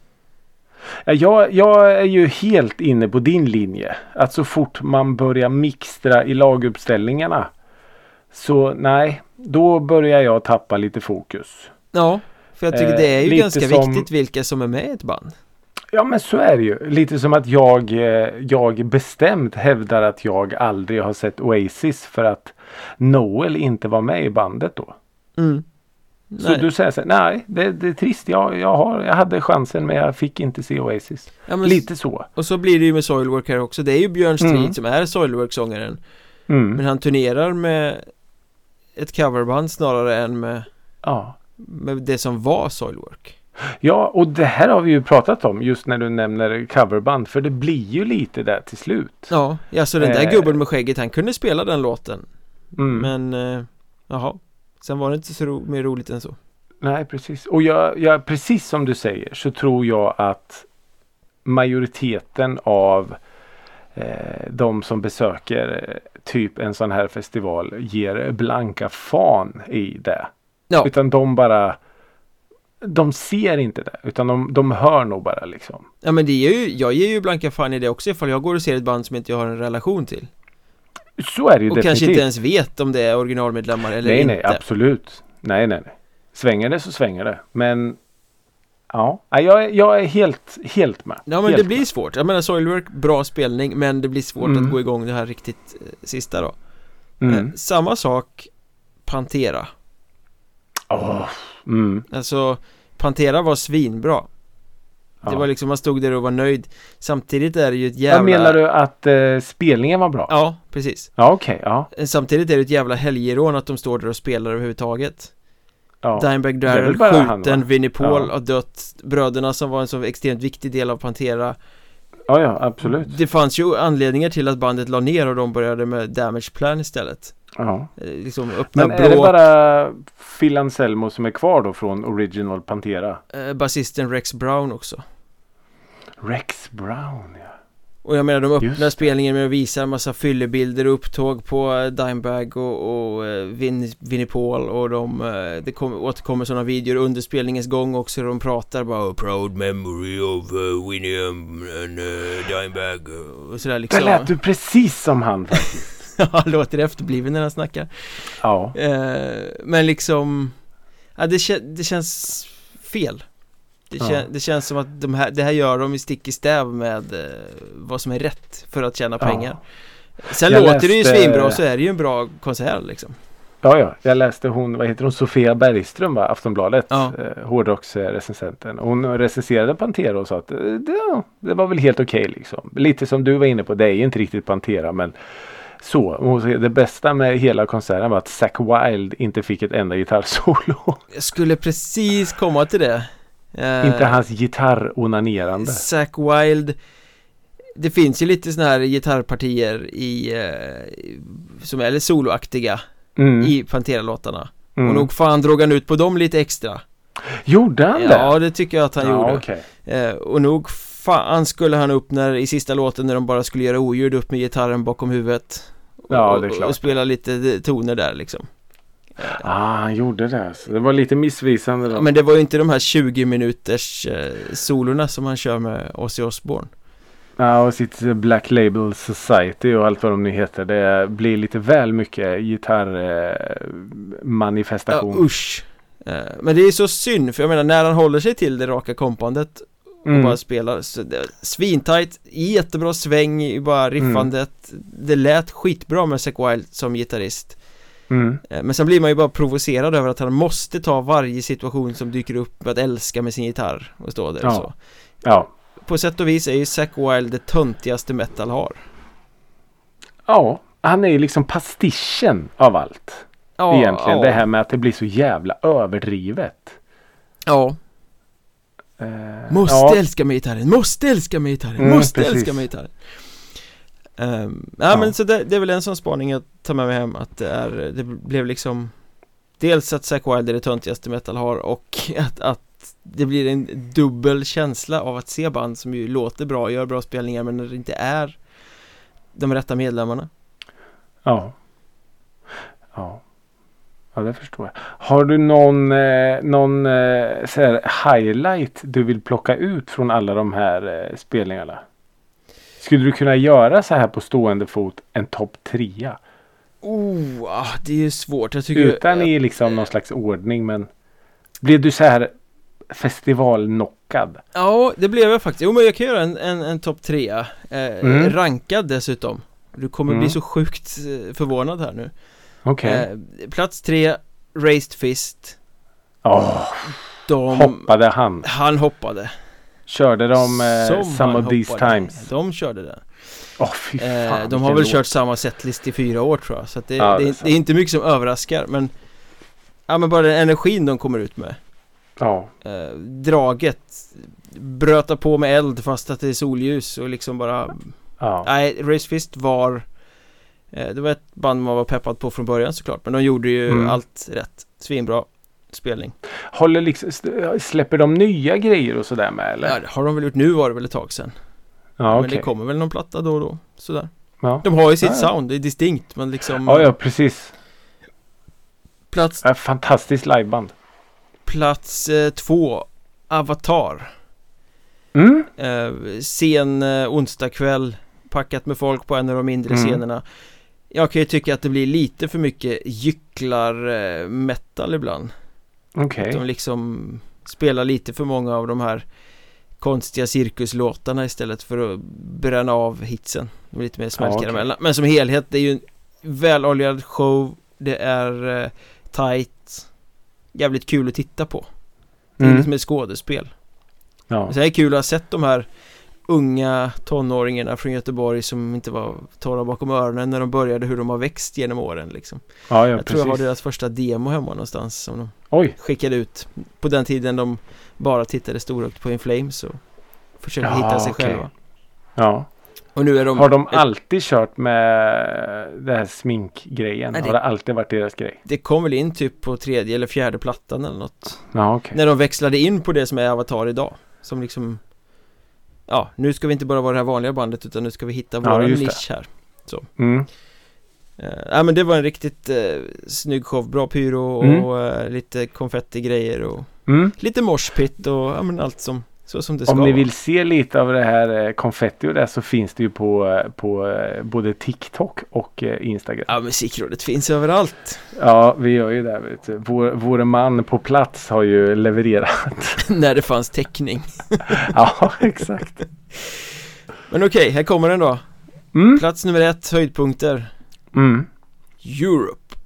Jag är ju helt inne på din linje. Att så fort man börjar mixtra i laguppställningarna, så nej, då börjar jag tappa lite fokus. Ja, för jag tycker det är ju ganska viktigt vilka som är med i ett band. Ja, men så är det ju. Lite som att jag bestämt hävdar att jag aldrig har sett Oasis för att Noel inte var med i bandet då. Så du säger så här, nej, det är trist. Jag hade chansen, men jag fick inte se Oasis. Ja, lite så. Och så blir det ju med Soilwork här också. Det är ju Björn Strid som är Soilwork-sångaren. Men han turnerar med ett coverband snarare än med det som var Soilwork. Ja, och det här har vi ju pratat om just när du nämner coverband, för det blir ju lite där till slut. Ja, så den där gubben med skägget, han kunde spela den låten. Men, sen var det inte så mer roligt än så. Nej, precis. Och jag, precis som du säger, så tror jag att majoriteten av de som besöker typ en sån här festival ger blanka fan i det. Ja. Utan de ser inte det, utan de hör nog bara liksom. Ja, men jag ger ju blanka fan i det också ifall jag går och ser ett band som inte jag har en relation till. Så är det ju och definitivt. Kanske inte ens vet om det är originalmedlemmar eller inte. Nej, absolut. Nej. Svänger det så svänger det. Men ja, jag är helt med. Ja, men det blir svårt. Jag menar, Soilwork, bra spelning, men det blir svårt att gå igång det här riktigt sista då. Samma sak Pantera. Alltså Pantera var svinbra. Det var liksom, man stod där och var nöjd. Samtidigt är det ju ett jävla... Menar du att spelningen var bra? Ja, precis. Ja, okej. Samtidigt är det ett jävla helgerån att de står där och spelar överhuvudtaget. Dimebag Darrell skjuten, Vinnie Paul har dött. Bröderna som var en så extremt viktig del av Pantera. Ja, absolut. Det fanns ju anledningar till att bandet la ner och de började med Damage Plan istället. Liksom öppna. Men är det bara Phil Anselmo som är kvar då från original Pantera? Basisten Rex Brown också. Rex Brown, ja. Och jag menar, de öppnar spelningen med att visa en massa fyllebilder och upptåg på Dimebag och Vinnie Paul, och det återkommer sådana videor under spelningens gång också. De pratar bara proud memory of Winnie and Dimebag och sådär liksom. Det lät du precis som han faktiskt. Han låter efterbliven när han snackar. Ja. Men liksom det känns fel. Det känns som att det här gör de i stick i stäv med vad som är rätt för att tjäna pengar. Sen låter det ju svinbra, så är det ju en bra konsert liksom. Ja, jag läste vad heter hon? Sofia Bergström, va? Aftonbladet, hårdrocksrecensenten. Hon recenserade Pantera och sa att det var väl helt okej liksom. Lite som du var inne på, det är ju inte riktigt Pantera, men så, det bästa med hela konserten var att Zakk Wylde inte fick ett enda gitarrsolo. Jag skulle precis komma till det. Inte hans gitarronanerande. Zakk Wylde, det finns ju lite såna här gitarrpartier som är soloaktiga i Pantera-låtarna. Och nog fan drog han ut på dem lite extra. Gjorde han det? Ja, det tycker jag att han gjorde. Okay. Och nog fan skulle han upp i sista låten när de bara skulle göra oljud upp med gitarren bakom huvudet. Ja, det är klart. Och spela lite toner där liksom. Han gjorde det. Så det var lite missvisande då. Ja, men det var ju inte de här 20 minuters solorna som han kör med Ozzy Osbourne. Ja, och sitt Black Label Society och allt vad de nu heter. Det blir lite väl mycket gitarrmanifestation. Ja, usch. Men det är så synd, för jag menar när han håller sig till det raka kompandet och bara spelar så svintajt, jättebra sväng i bara riffandet. Det lät skitbra med Zac Wild som gitarrist. Men sen blir man ju bara provocerad över att han måste ta varje situation som dyker upp med att älska med sin gitarr och stå där och så. Ja. På sätt och vis är ju Zac Wild det töntigaste metal har. Ja, han är ju liksom pastischen av allt. Egentligen det här med att det blir så jävla överdrivet. Ja. Måste älska med gitarren. Måste älska med gitarren. Måste älska med gitarren. Men så det är väl en sån spaning att ta med mig hem, att det blev liksom dels att Zac Wild är det töntigaste metal har, och att det blir en dubbel känsla av att se band som ju låter bra, gör bra spelningar, men när det inte är de rätta medlemmarna. Ja, det förstår jag. Har du någon så här highlight du vill plocka ut från alla de här spelningarna? Skulle du kunna göra så här på stående fot en topp 3? Det är ju svårt. Jag tycker utan i liksom någon slags ordning, men blev du så här festivalnockad? Ja, det blev jag faktiskt. Men jag kan göra en topp 3 rankad dessutom. Du kommer bli så sjukt förvånad här nu. Okej. Plats 3, Raised Fist. Hoppade han? Han hoppade. Körde de Some of These Times? De körde det. Fy fan, de har väl kört samma setlist i 4 år tror jag. Så att det är inte mycket som överraskar. Men bara den energin de kommer ut med. Draget, bröta på med eld fast att det är solljus och liksom bara... Nej, Raised Fist var... det var ett band man var peppad på från början såklart. Men de gjorde ju allt rätt. Svinbra spelning. Släpper de nya grejer och sådär med, eller? Ja, det har de väl gjort. Nu var det väl ett tag sedan. Men det kommer väl någon platta då och då. Sådär. De har ju sitt sound, det är distinkt. Men liksom... Ja, precis. Fantastiskt liveband. Plats 2, Avatar. Sen onsdag kväll, packat med folk på en av de mindre scenerna. Jag kan ju tycka att det blir lite för mycket gycklar metal ibland. Att de liksom spelar lite för många av de här konstiga cirkuslåtarna istället för att bränna av hitsen. De är lite mer smällkarameller. Men som helhet, det är ju en väloljad show. Det är tight. Jävligt kul att titta på. Det är liksom ett skådespel. Så det är kul att ha sett de här unga tonåringarna från Göteborg som inte var torra bakom öronen när de började, hur de har växt genom åren liksom. Jag tror jag har deras första demo hemma någonstans som de skickade ut på den tiden de bara tittade storögt på In Flames och försökte hitta sig själva. Och nu är har de alltid kört med det här sminkgrejen? Har det alltid varit deras grej? Det kom väl in typ på 3:e eller 4:e plattan eller något. När de växlade in på det som är Avatar idag. Som liksom... nu ska vi inte bara vara det här vanliga bandet, utan nu ska vi hitta vår nisch här. Så. Men det var en riktigt snygg show. Bra pyro och lite konfetti-grejer och lite moshpit och allt som det ska. Om ni vill se lite av det här konfetti och det, så finns det ju på både TikTok och Instagram. Musikrådet finns överallt. Vi gör ju det. Vår man på plats har ju levererat. När det fanns täckning. Exakt. Men okej, här kommer den då. Plats nummer 1, höjdpunkter. Europe.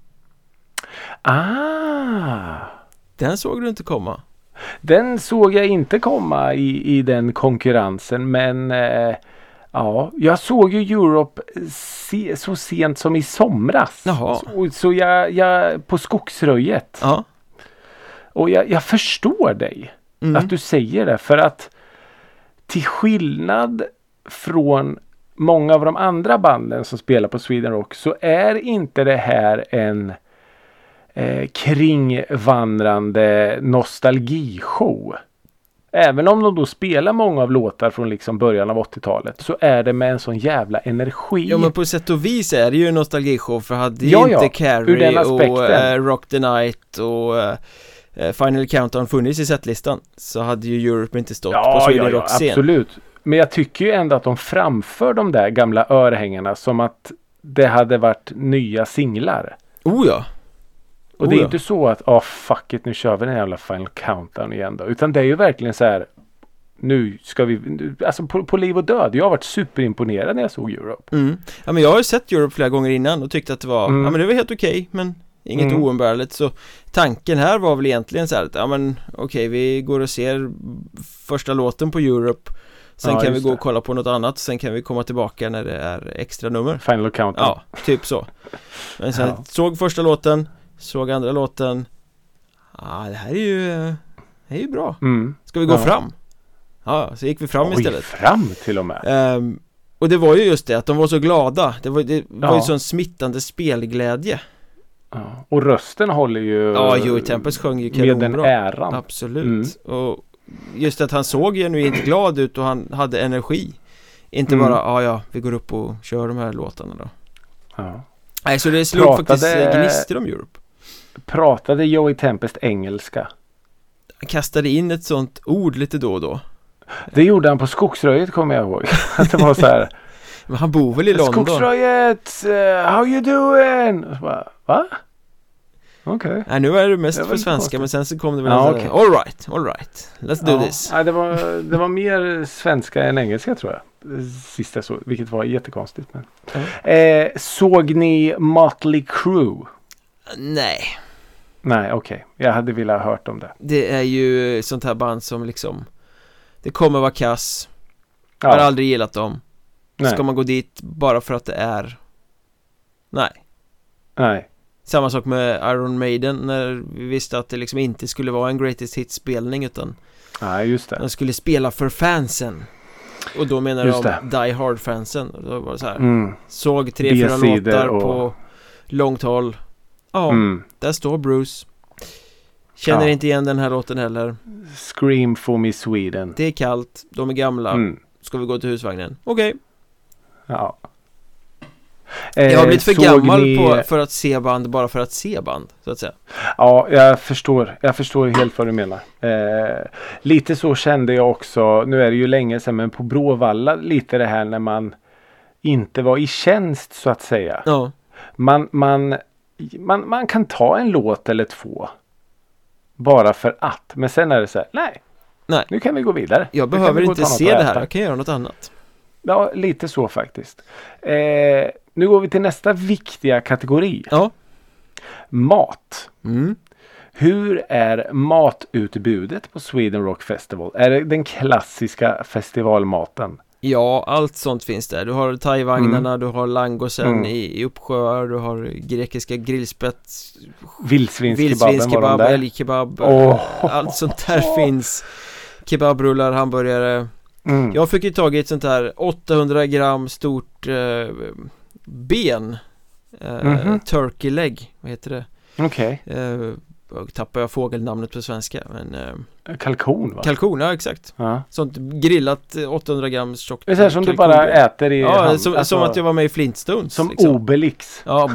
Den såg du inte komma. Den såg jag inte komma i den konkurrensen, men jag såg ju Europe så sent som i somras. Så jag på Skogsröjet. Och jag förstår dig att du säger det, för att till skillnad från många av de andra banden som spelar på Sweden Rock, så är inte det här en kringvandrande nostalgishow. Även om de då spelar många av låtar från liksom början av 80-talet, så är det med en sån jävla energi. Ja, men på sätt och vis är det ju en nostalgishow, för hade ju inte Carrie och Rock the Night och Final Countdown funnits i setlistan, så hade ju Europe inte stått på Sweden Rock-scen. Absolut. Men jag tycker ju ändå att de framför de där gamla örhängarna som att det hade varit nya singlar. Och det är inte så att fuck it, nu kör vi den jävla Final Countdown igen då. Utan det är ju verkligen så här, nu ska vi, alltså på liv och död. Jag har varit superimponerad när jag såg Europe. Ja, men jag har ju sett Europe flera gånger innan och tyckte att det var, ja men det var helt okej, men inget oumbärligt. Så tanken här var väl egentligen så här att, ja men okej, vi går och ser första låten på Europe. Sen kan vi gå och kolla på något annat. Sen kan vi komma tillbaka när det är extra nummer. Final Countdown. Ja, typ så. Men sen såg första låten, såg andra låten. Det här är ju bra. Ska vi gå fram? Ja, så gick vi fram istället. Fram till och med. Och det var ju just det, att de var så glada. Det var ju sån smittande spelglädje. Ja. Och rösten håller ju... Ja, Joey Tempest sjöng ju kanonbra. Med den äran. Absolut. Och just att han såg genuint glad ut och han hade energi. Inte bara, vi går upp och kör de här låtarna då. Ja. Nej, så det slog faktiskt gnistor om Europe. Pratade Joey Tempest engelska? Han kastade in ett sånt ord lite då och då. Det gjorde han på Skogsröjet, kommer jag ihåg. Att det var så här... Men han bor väl i London? Skogsröjet, how you doing? Och så bara, va? Okej. Nej, nu är det mest för svenska, konstigt. Men sen så kom det väl all right, let's do this. Ja, det var mer svenska än engelska, tror jag. Sista så, vilket var jättekonstigt. Men. Såg ni Motley Crue? Nej, okej. Jag hade velat ha hört om det. Det är ju sånt här band som liksom, det kommer vara kass. Jag har aldrig gillat dem. Nej. Ska man gå dit bara för att det är... Nej. Samma sak med Iron Maiden, när vi visste att det liksom inte skulle vara en Greatest Hits-spelning, utan just det. De skulle spela för fansen. Och då menar de Die Hard-fansen. Och då var det så här, såg 3-4 låtar på långt håll. Där står Bruce. Känner inte igen den här låten heller. Scream for me Sweden. Det är kallt, de är gamla. Ska vi gå till husvagnen? Okej. Ja. Jag har blivit för gammal för att se band, bara för att se band, så att säga. Ja, jag förstår helt vad du menar. Lite så kände jag också, nu är det ju länge sedan, men på Bråvalla lite det här när man inte var i tjänst, så att säga. Ja. Man kan ta en låt eller två bara för att, men sen är det så här, nej. Nu kan vi gå vidare. Jag behöver inte se det här, jag kan göra något annat. Ja, lite så faktiskt. Nu går vi till nästa viktiga kategori. Ja. Mat. Hur är matutbudet på Sweden Rock Festival? Är det den klassiska festivalmaten? Ja, allt sånt finns där. Du har thaivagnarna, du har langosen i uppsjöar, du har grekiska grillspett, vildsvinskebab, älgkebab. Allt sånt där finns. Kebabrullar, hamburgare. Jag fick ju tag i ett sånt här 800 gram stort ben, turkey leg, vad heter det? Okej. Tappar jag fågelnamnet på svenska, men kalkon, va? Kalkon, ja, exakt. Sånt grillat 800 gram tjockt. Det är så här som du bara äter i hand. Som att jag var med i Flintstones. Som liksom. Obelix. Ja.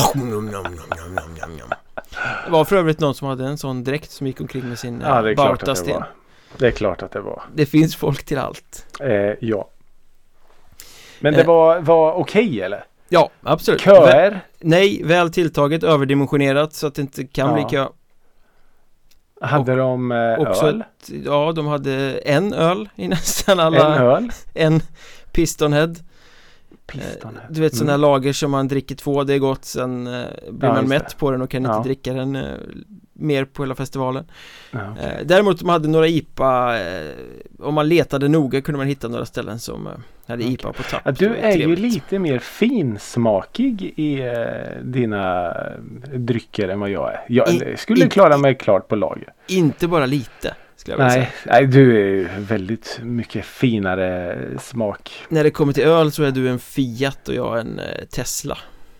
Det var för övrigt någon som hade en sån dräkt som gick omkring med sin bautasten. Det är klart att det var. Det finns folk till allt. Ja. Men det var okej, eller? Ja, absolut. Köer? Nej, väl tilltaget, överdimensionerat så att det inte kan bli kö. Hade de öl? De hade en öl i nästan alla. En öl? En Pistonhead. Du vet sådana lager som man dricker 2, det är gott, sen blir man mätt på den och kan inte dricka den mer på hela festivalen. Däremot de hade några IPA, om man letade noga kunde man hitta några ställen som hade IPA på tapp. Du är ju lite mer finsmakig i dina drycker än vad jag är. Jag skulle klara mig klart på lager. Inte bara lite. Nej, du är ju väldigt mycket finare smak. När det kommer till öl så är du en Fiat och jag en Tesla.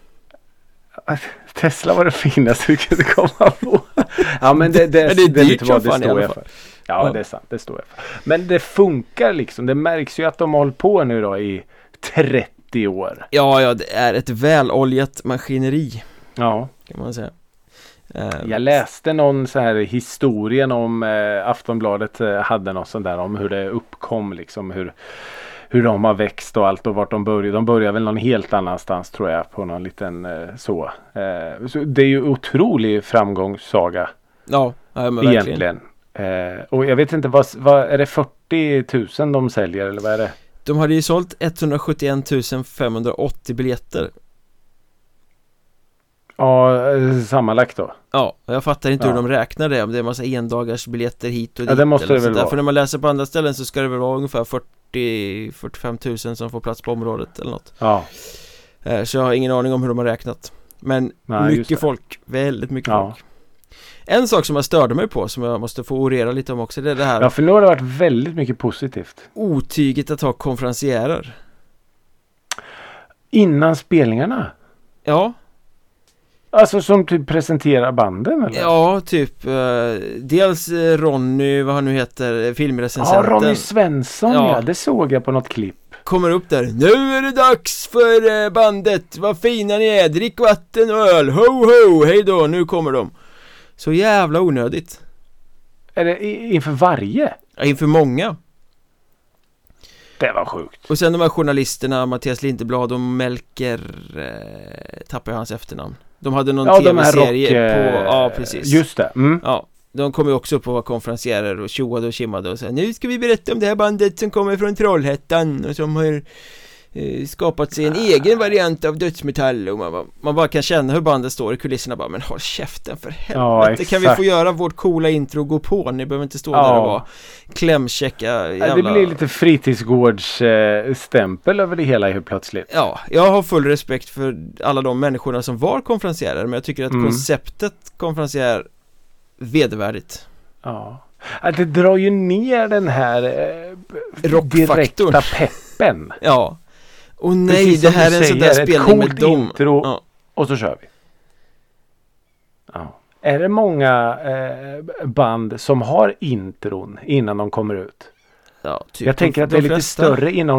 Tesla var det finaste du kunde komma på. Ja, men det är lite vad det står jag för. Ja, det är sant, det står jag för. Men det funkar liksom, det märks ju att de har hållit på nu då i 30 år. Ja, det är ett väloljat maskineri. Ja. Kan man säga. Jag läste någon så här historien om Aftonbladet hade något sånt där om hur det uppkom liksom, hur hur de har växt och allt och vart de börjar. De börjar väl någon helt annanstans tror jag på någon liten så. Så det är ju otrolig framgångssaga. Ja, men verkligen. Egentligen. Och jag vet inte, vad är det 40 000 de säljer eller vad är det? De hade ju sålt 171 580 biljetter. Ja, sammanlagt då. Ja, jag fattar inte hur de räknar det. Om det är en massa endagars biljetter hit och dit. Det måste det väl vara. För när man läser på andra ställen så ska det väl vara ungefär 40-45 000 som får plats på området eller något. Ja. Så jag har ingen aning om hur de har räknat. Men mycket folk, väldigt mycket folk. En sak som jag störde mig på, som jag måste få orera lite om också, det är det här. Ja, för nu har det varit väldigt mycket positivt. Otyget att ha konferencierer. Innan spelningarna? Ja. Alltså som typ presenterar banden eller? Ja, typ dels Ronny, vad han nu heter, filmrecensenten. Ja, Ronny Svensson, ja. Det såg jag på något klipp. Kommer upp där. Nu är det dags för bandet. Vad fina ni är. Drick vatten och öl. Ho ho, hej då, nu kommer de. Så jävla onödigt. Är det inför varje? Ja, inför många. Det var sjukt. Och sen de här journalisterna, Mattias Lindeblad och Melker, tappar jag hans efternamn. De hade någon tv-serie på... Ja, precis. Just det. Mm. Ja, de kom ju också upp och var konferencierer och tjoade och kimmade och sa, nu ska vi berätta om det här bandet som kommer från Trollhättan och som har skapat sig en egen variant av dödsmetall. Och man bara kan känna hur bandet står i kulisserna bara, men håll käften för helvete, kan vi få göra vårt coola intro och gå på? Ni behöver inte stå där och vara klämkäcka jävla... Det blir lite fritidsgårdsstämpel över det hela helt plötsligt. Ja, jag har full respekt för alla de människorna som var konferencierer, men jag tycker att konceptet konferencier vedervärdigt. Ja. Det drar ju ner den här direkta peppen. Ja. Och nej, det här är en sån där spelning med dem. Intro, och så kör vi. Ja. Är det många band som har intron innan de kommer ut? Ja, typ jag tänker att det är lite större inom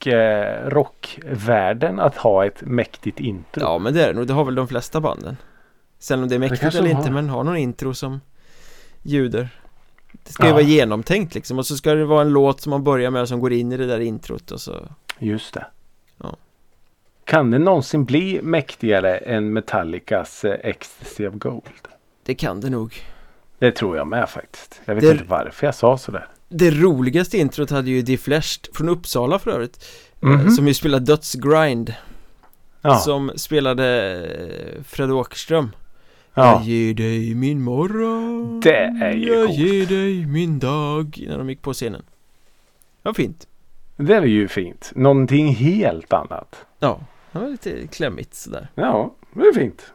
rockvärlden att ha ett mäktigt intro. Ja, men det är det nog. Det har väl de flesta banden. Sen om det är mäktigt eller inte, men har någon intro som ljuder. Det ska ju vara genomtänkt liksom. Och så ska det vara en låt som man börjar med som går in i det där introt och så... Just det. Ja. Kan det någonsin bli mäktigare än Metallicas Ecstasy of Gold? Det kan det nog. Det tror jag med faktiskt. Jag vet inte varför jag sa sådär. Det roligaste introt hade ju Die Flashed från Uppsala för övrigt. Som ju spelade Dödsgrind. Ja. Som spelade Fred Åkerström. Ja. Jag ger dig min morgon. Det är ju jag ger dig min dag. När de gick på scenen. Ja, fint. Det är ju fint. Någonting helt annat. Ja, det var lite klämmigt sådär. Ja, det är fint.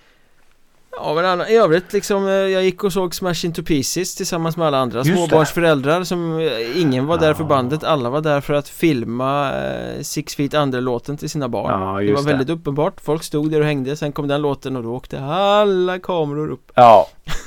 Ja, men i övrigt liksom, jag gick och såg Smash Into Pieces tillsammans med alla andra småbarnsföräldrar som ingen var där för bandet, alla var där för att filma Six Feet andra låten till sina barn. Ja, det var väldigt uppenbart, folk stod där och hängde, sen kom den låten och då åkte alla kameror upp. Ja.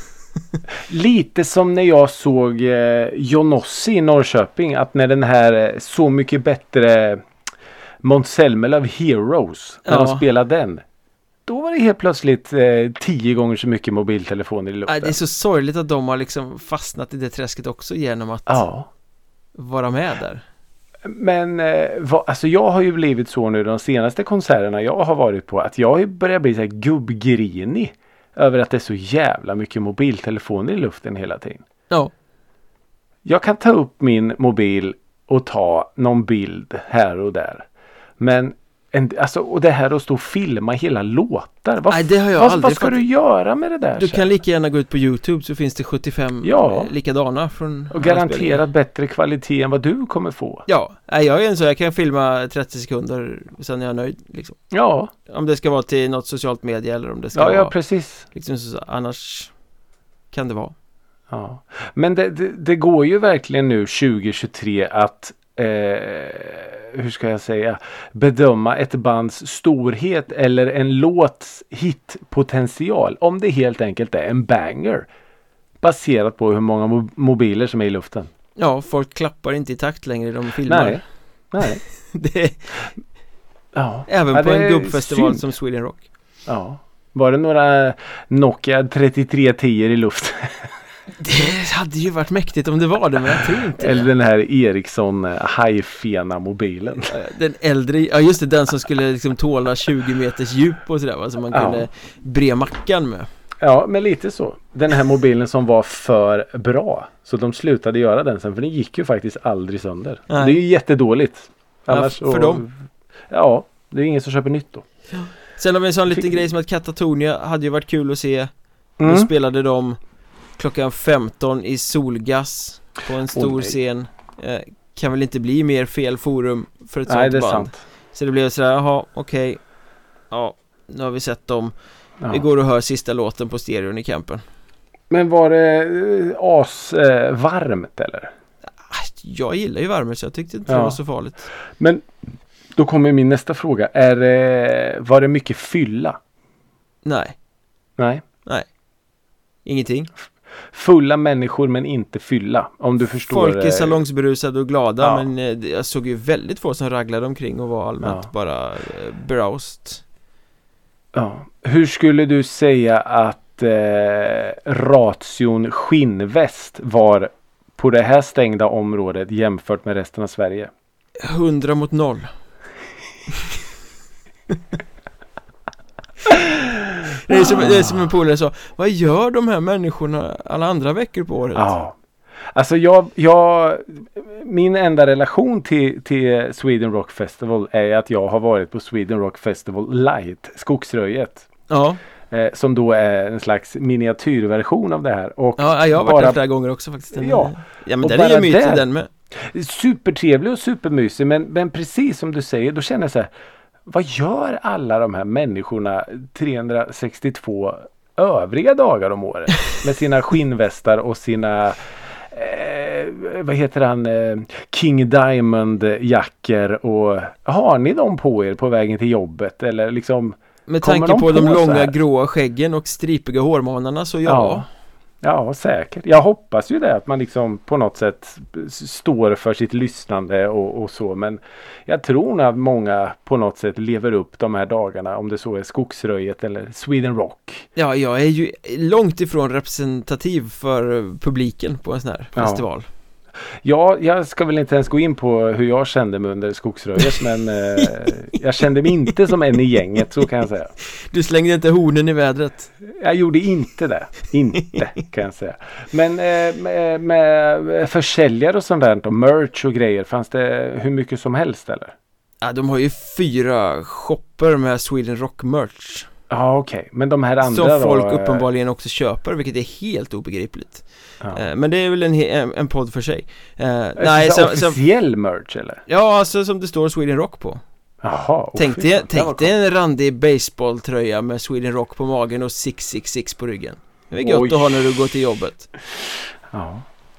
Lite som när jag såg Jonossi i Norrköping, att när den här Så mycket bättre Måns Zelmerlöw Heroes, när de spelade den, då var det helt plötsligt 10 gånger så mycket mobiltelefoner i luften. Det är så sorgligt att de har liksom fastnat i det träsket också genom att vara med där. Men alltså jag har ju blivit så nu de senaste konserterna jag har varit på, att jag börjar bli så här gubbgrinig över att det är så jävla mycket mobiltelefoner i luften hela tiden. Ja. Jag kan ta upp min mobil och ta någon bild här och där. Men och det här att stå och filma hela låtar. Vad ska du göra med det där? Du kan lika gärna gå ut på YouTube, så finns det 75 likadana från... Och garanterat bättre kvalitet än vad du kommer få. Ja, jag är en så. Jag kan filma 30 sekunder och sen är jag nöjd. Liksom. Ja. Om det ska vara till något socialt media eller om det ska vara... Ja, precis. Liksom så, annars kan det vara. Ja. Men det går ju verkligen nu 2023 att... hur ska jag säga, bedöma ett bands storhet eller en låts hitpotential om det helt enkelt är en banger baserat på hur många mobiler som är i luften. Ja, folk klappar inte i takt längre, de filmar. Nej. Även på en gubbfestival som Sweden Rock. Ja. Var det några Nokia 3310 i luften? Det hade ju varit mäktigt om det var det, men jag tror inte Eller det. den här Ericsson hajfena mobilen. Den äldre, ja just det, den som skulle liksom tåla 20 meters djup och sådär, va? Så man kunde bre mackan med. Ja, men lite så. Den här mobilen som var för bra. Så de slutade göra den sen, för den gick ju faktiskt aldrig sönder. Nej. Det är ju jättedåligt. Annars, för dem. Ja, det är ingen som köper nytt då. Sen har vi en sån liten grej som att Katatonia hade ju varit kul att se. Då spelade de klockan 15 i solgas på en stor scen. Kan väl inte bli mer fel forum för ett sånt det är band. sant. Så det blev sådär, jaha, okej. Ja, nu har vi sett dem. Ja. Vi går och hör sista låten på stereon i campen. Men var det varmt eller? Jag gillar ju värme, så jag tyckte inte det var så farligt. Men då kommer min nästa fråga. Var det mycket fylla? Nej, Nej. ingenting. Fulla människor men inte fylla, om du förstår. Folk är salongsberusade och glada, Ja. men jag såg ju väldigt få som raglade omkring och var allmänt bara browsed. Ja. Hur skulle du säga att ration skinnväst var på det här stängda området jämfört med resten av Sverige? 100-0. Det är som en polare sa, vad gör de här människorna alla andra veckor på året? Ja. Alltså min enda relation till Sweden Rock Festival är att jag har varit på Sweden Rock Festival Light, Skogsröjet. Ja. Som då är en slags miniatyrversion av det här. Och Ja, jag har varit där flera gånger också faktiskt. Ja, men och den är ju bara mysig där. den med. Supertrevlig och supermysig, men precis som du säger, då känner jag så här, vad gör alla de här människorna 362 övriga dagar om året med sina skinnvästar och sina vad heter han, King Diamond jackor, och har ni dem på er på vägen till jobbet eller liksom? Med tanke på de så långa här? Gråa skäggen och stripiga hårmanarna, så Ja, säkert. Jag hoppas ju det, att man liksom på något sätt står för sitt lyssnande och så. Men jag tror att många på något sätt lever upp de här dagarna, om det så är Skogsröjet eller Sweden Rock. Ja, jag är ju långt ifrån representativ för publiken på en sån här festival. Ja, jag ska väl inte ens gå in på hur jag kände mig under Skogsröjet, men jag kände mig inte som en i gänget, så kan jag säga. Du slängde inte hornen i vädret? Jag gjorde inte det. Inte, kan jag säga. Men med försäljare och sånt där, och merch och grejer, fanns det hur mycket som helst eller? Ja, de har ju 4 shopper med Sweden Rock merch. Ja, okej. Men de här andra som folk då, uppenbarligen också köper, vilket är helt obegripligt. Ja. Men det är väl en podd för sig. Nej, officiell merch eller? Ja, alltså som det står Sweden Rock på. Jaha. Tänk dig en randig baseballtröja med Sweden Rock på magen och 666 på ryggen. Det är gött att ha när du går till jobbet. Ja.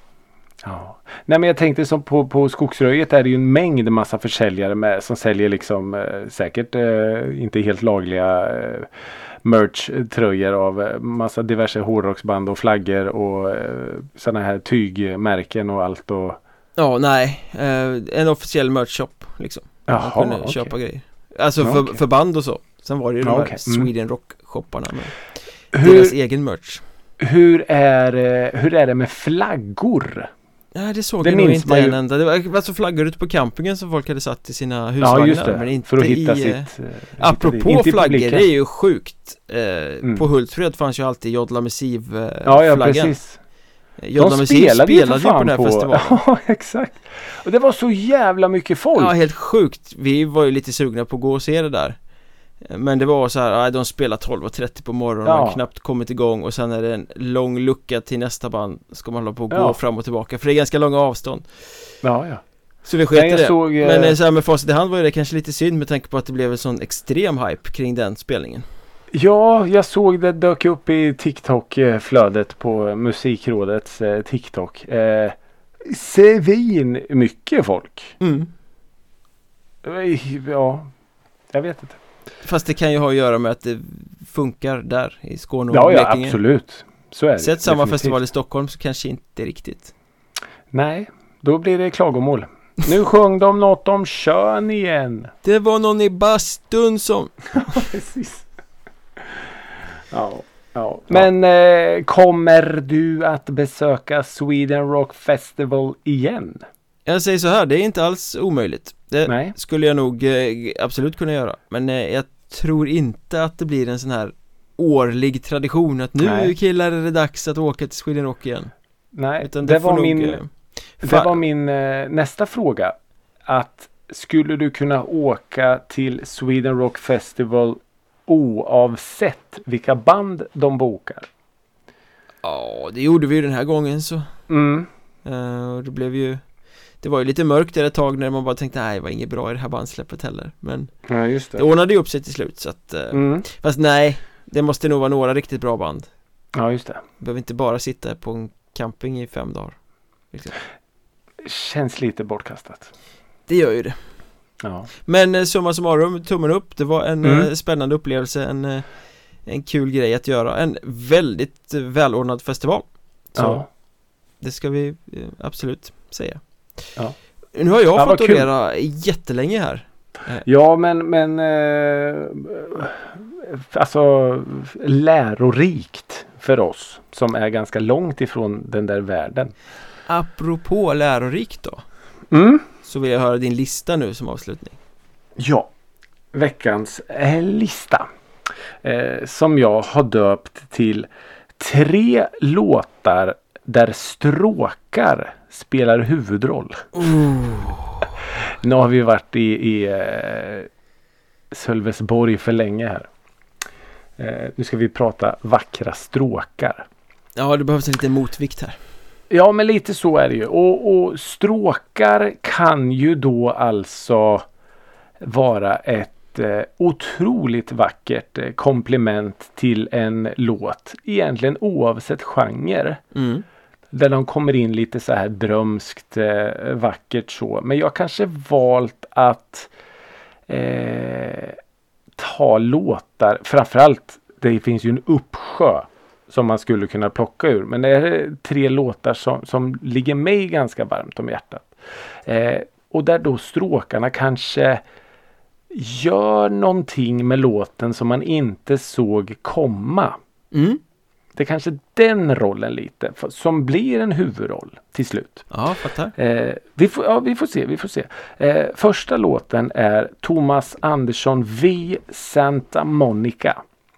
Nej, men jag tänkte som på Skogsröjet är det ju en mängd massa försäljare som säljer liksom säkert inte helt lagliga merch-tröjor av massa diverse hårdrocksband och flaggor och sådana här tygmärken och allt. Och... Ja, nej. En officiell merch-shop liksom. Man kunde köpa grejer. Alltså för band och så. Sen var det ju de här Sweden Rock-shopparna med deras egen merch. Hur är det med flaggor? Ja, det såg jag nog inte en enda. Det var alltså flaggor ute på campingen som folk hade satt i sina husvagnar. Ja, just det. Men inte för att hitta sitt... apropå flaggor, det är ju sjukt. På Hultsfred fanns ju alltid Jodla Missiv-flaggan. Ja, precis. Jodla Missiv spelade ju på den här festivalen. Ja, exakt. Och det var så jävla mycket folk. Ja, helt sjukt. Vi var ju lite sugna på att gå och se det där. Men det var så här, de spelar 12:30 på morgonen, man har knappt kommit igång och sen är det en lång lucka till nästa band, ska man hålla på och gå fram och tillbaka, för det är ganska långa avstånd. Ja. Så vi sket i det. Men så här med facit i hand var det kanske lite synd med tanke på att det blev en sån extrem hype kring den spelningen. Ja, jag såg det dök upp i TikTok-flödet på Musikrådets TikTok. Svin mycket folk. Ja, jag vet inte. Fast det kan ju ha att göra med att det funkar där i Skåne och Blekinge. Ja, absolut. Så är det. Sett samma festival i Stockholm så kanske inte riktigt. Nej, då blir det klagomål. Nu sjöng de något om kön igen. Det var någon i bastun som... Precis. Ja. Ja. Men kommer du att besöka Sweden Rock Festival igen? Jag säger så här, det är inte alls omöjligt. Det skulle jag nog absolut kunna göra. Men jag tror inte att det blir en sån här årlig tradition att nu killar är det dags att åka till Sweden Rock igen. Nej, det var min nästa fråga. Att skulle du kunna åka till Sweden Rock Festival oavsett vilka band de bokar? Ja, det gjorde vi ju den här gången så. Det var ju lite mörkt där ett tag när man bara tänkte nej, det var inget bra i det här bandsläppet heller. Men just det. Det ordnade ju upp sig till slut så att, fast nej, det måste nog vara några riktigt bra band. Ja, just det. Behöver inte bara sitta på en camping i 5 dagar. Liksom. Känns lite bortkastat. Det gör ju det. Ja. Men summa summarum, tummen upp. Det var en spännande upplevelse, en kul grej att göra. En väldigt välordnad festival. Så det ska vi absolut säga. Ja. Nu har jag fått orera jättelänge här. Ja, men alltså lärorikt för oss som är ganska långt ifrån den där världen. Apropå lärorikt då. Så vill jag höra din lista nu som avslutning. Ja, veckans lista som jag har döpt till 3 låtar där stråkar spelar huvudroll. Nu har vi varit i Sölvesborg för länge här. Nu ska vi prata vackra stråkar. Ja, det behövs en liten motvikt här. Ja, men lite så är det ju. Och stråkar kan ju då alltså vara ett otroligt vackert komplement till en låt. Egentligen oavsett genre. Där de kommer in lite så här drömskt vackert så. Men jag kanske valt att ta låtar. Framförallt, det finns ju en uppsjö som man skulle kunna plocka ur. Men det är 3 låtar som ligger mig ganska varmt om hjärtat. Och där då stråkarna kanske gör någonting med låten som man inte såg komma. Det är kanske den rollen lite som blir en huvudroll till slut. Ja, fattar. Vi får se. Första låten är Thomas Andersson V. Santa Monica.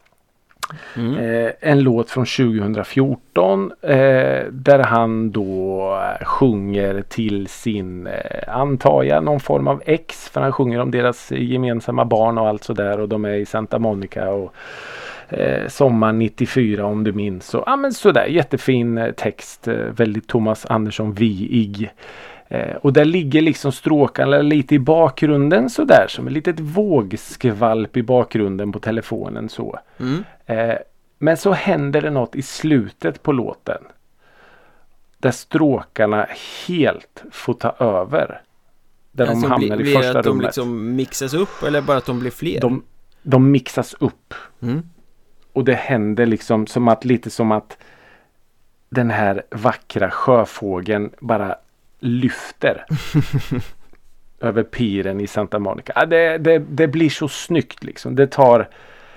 En låt från 2014 där han då sjunger till sin antar jag någon form av ex, för han sjunger om deras gemensamma barn och allt sådär, och de är i Santa Monica och sommar 94 om du minns. Så, men sådär, jättefin text, väldigt Thomas Andersson V-ig. Och där ligger liksom stråkarna lite i bakgrunden sådär, som ett litet vågskvalp i bakgrunden på telefonen så. Men så händer det något i slutet på låten där stråkarna helt får ta över. Där de hamnar i första rummet. De liksom mixas upp eller bara att de blir fler? De mixas upp. Och det händer liksom lite som att den här vackra sjöfågeln bara lyfter över piren i Santa Monica. Det blir så snyggt liksom. Det tar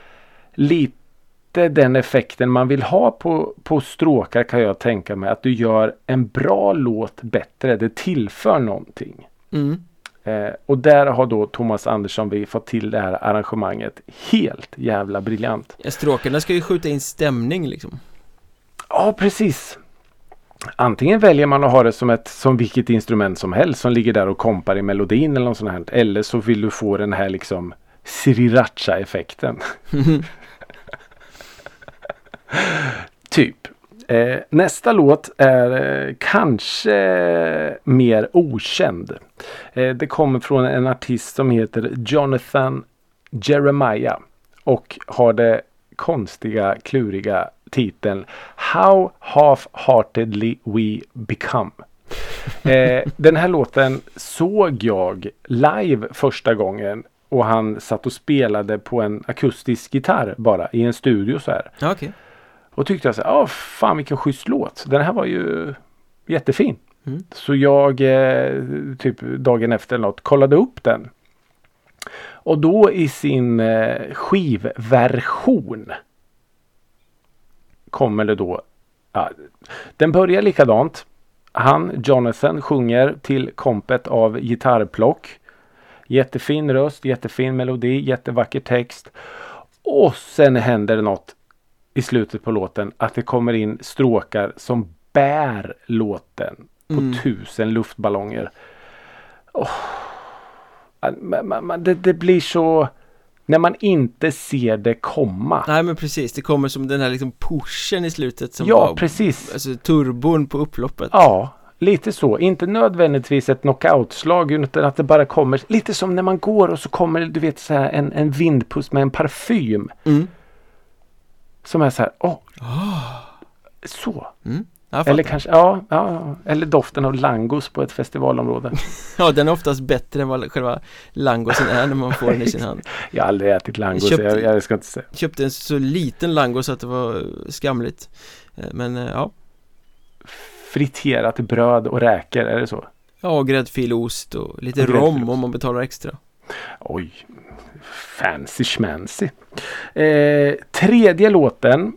lite den effekten man vill ha på stråkar, kan jag tänka mig. Att du gör en bra låt bättre. Det tillför någonting. Och där har då Thomas Andersson vi fått till det här arrangemanget. Helt jävla briljant. Ja, stråkarna ska ju skjuta in stämning liksom. Ja, precis. Antingen väljer man att ha det som vilket instrument som helst som ligger där och kompar i melodin eller något sånt här. Eller så vill du få den här liksom sriracha-effekten. Typ. Nästa låt är kanske mer okänd. Det kommer från en artist som heter Jonathan Jeremiah och har det konstiga, kluriga titeln How Half-Heartedly We Become. Den här låten såg jag live första gången och han satt och spelade på en akustisk gitarr bara i en studio så här. Okay. Och tyckte jag så här, fan vilken schysst låt. Den här var ju jättefin. Så jag typ dagen efter något kollade upp den. Och då i sin skivversion kommer det då, den börjar likadant. Jonathan sjunger till kompet av gitarrplock. Jättefin röst, jättefin melodi, jättevacker text. Och sen händer det något i slutet på låten, att det kommer in stråkar som bär låten på 1000 luftballonger. Det blir så, när man inte ser det komma. Nej, men precis, det kommer som den här liksom pushen i slutet som precis. Alltså turbon på upploppet. Ja, lite så. Inte nödvändigtvis ett knockoutslag, utan att det bara kommer lite som när man går och så kommer, du vet, så här en vindpust med en parfym. Som är så här, så. Eller kanske, eller doften av langos på ett festivalområde. Ja, den är oftast bättre än vad själva langosen är när man får den i sin hand. Jag har aldrig ätit langos, jag ska inte säga. Köpte en så liten langos att det var skamligt. Men ja. Friterat bröd och räkor, är det så? Ja, gräddfil, ost och lite rom om man betalar extra. Oj, fancy schmancy. Tredje låten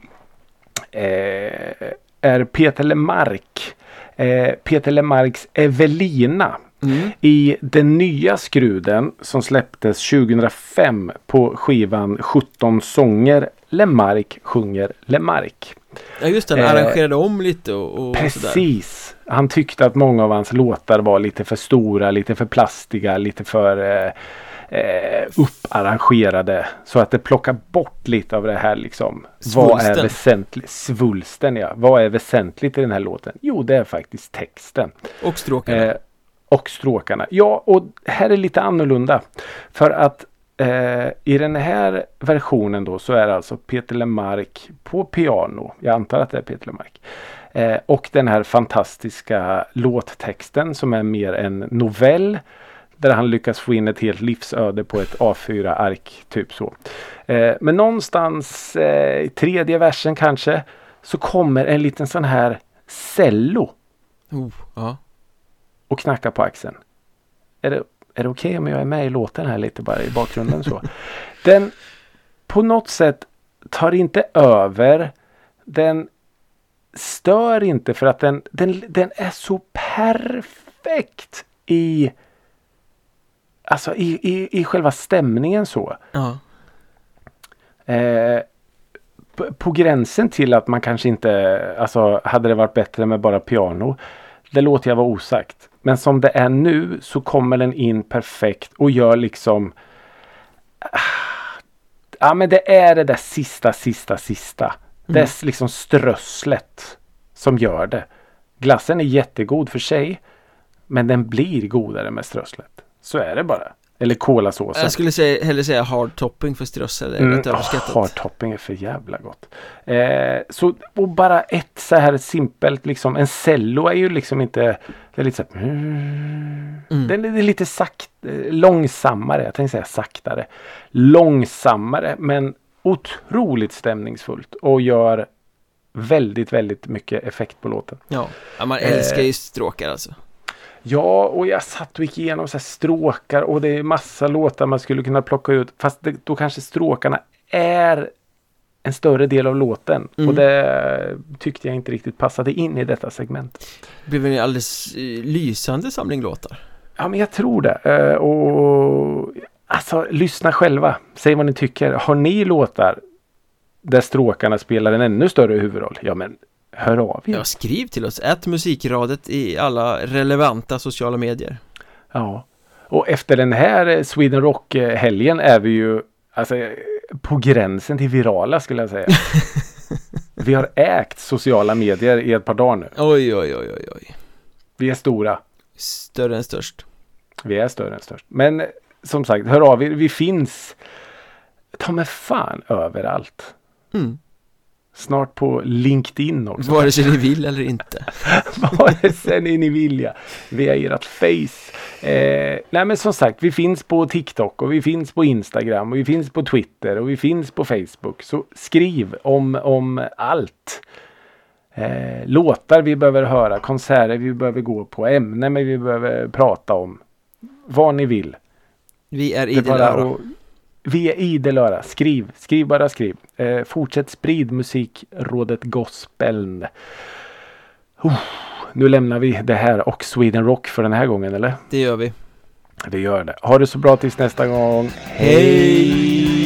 är Peter Lemark. Peter Lemarks Evelina. I den nya skruden som släpptes 2005 på skivan 17 sånger. Lemark sjunger Lemark. Ja, just det, han arrangerade om lite och precis. Sådär. Han tyckte att många av hans låtar var lite för stora, lite för plastiga, lite för upparrangerade, så att det plockar bort lite av det här liksom. Vad är väsentligt? Svulsten, ja. Vad är väsentligt i den här låten? Jo, det är faktiskt texten. Och stråkarna. Och stråkarna. Ja, och här är lite annorlunda. För att i den här versionen då så är det alltså Peter Lemark på piano. Jag antar att det är Peter Lemark. Och den här fantastiska låttexten som är mer en novell, där han lyckas få in ett helt livsöde på ett A4-ark, typ så. Men någonstans i tredje versen kanske, så kommer en liten sån här cello. Och knackar på axeln. Är det okej om jag är med i låten här lite bara i bakgrunden så? Den på något sätt tar inte över. Den stör inte, för att den är så perfekt i själva stämningen så. På gränsen till att man kanske inte, hade det varit bättre med bara piano. Det låter jag vara osagt. Men som det är nu så kommer den in perfekt och gör liksom, men det är det där sista. Det är liksom strösslet som gör det. Glassen är jättegod för sig, men den blir godare med strösslet. Så är det bara. Eller kolasåsen. Jag skulle hellre säga hard topping för strössel. Hard topping är för jävla gott. Så, och bara ett så här simpelt liksom, en cello är ju liksom inte, det är lite så här, den är lite långsammare, jag tänkte säga saktare. Långsammare, men otroligt stämningsfullt och gör väldigt, väldigt mycket effekt på låten. Ja, man älskar ju stråkar alltså. Ja, och jag satt och gick igenom så här stråkar och det är massa låtar man skulle kunna plocka ut. Fast då kanske stråkarna är en större del av låten. Och det tyckte jag inte riktigt passade in i detta segment. Det blev en alldeles lysande samling låtar. Ja, men jag tror det. Och lyssna själva. Säg vad ni tycker. Har ni låtar där stråkarna spelar en ännu större huvudroll? Ja, men hör av er. Ja, skriv till oss. @musikradet i alla relevanta sociala medier. Ja. Och efter den här Sweden Rock-helgen är vi ju på gränsen till virala, skulle jag säga. Vi har ägt sociala medier i ett par dagar nu. Oj. Vi är stora. Större än störst. Vi är större än störst. Men som sagt, hör av er. Vi finns ta mig fan överallt. Snart på LinkedIn också. Vare sig ni vill eller inte. Vare sig ni vill, ja. Via ert face. Nej, men som sagt, vi finns på TikTok och vi finns på Instagram och vi finns på Twitter och vi finns på Facebook. Så skriv om allt. Låtar vi behöver höra, konserter vi behöver gå på, ämnen vi behöver prata om. Vad ni vill. Vi är idel öra. Vi är idel öra. Skriv bara. Fortsätt sprid musikrådet gospeln. Nu lämnar vi det här och Sweden Rock för den här gången, eller? Det gör vi. Det gör det. Ha det så bra tills nästa gång. Hej!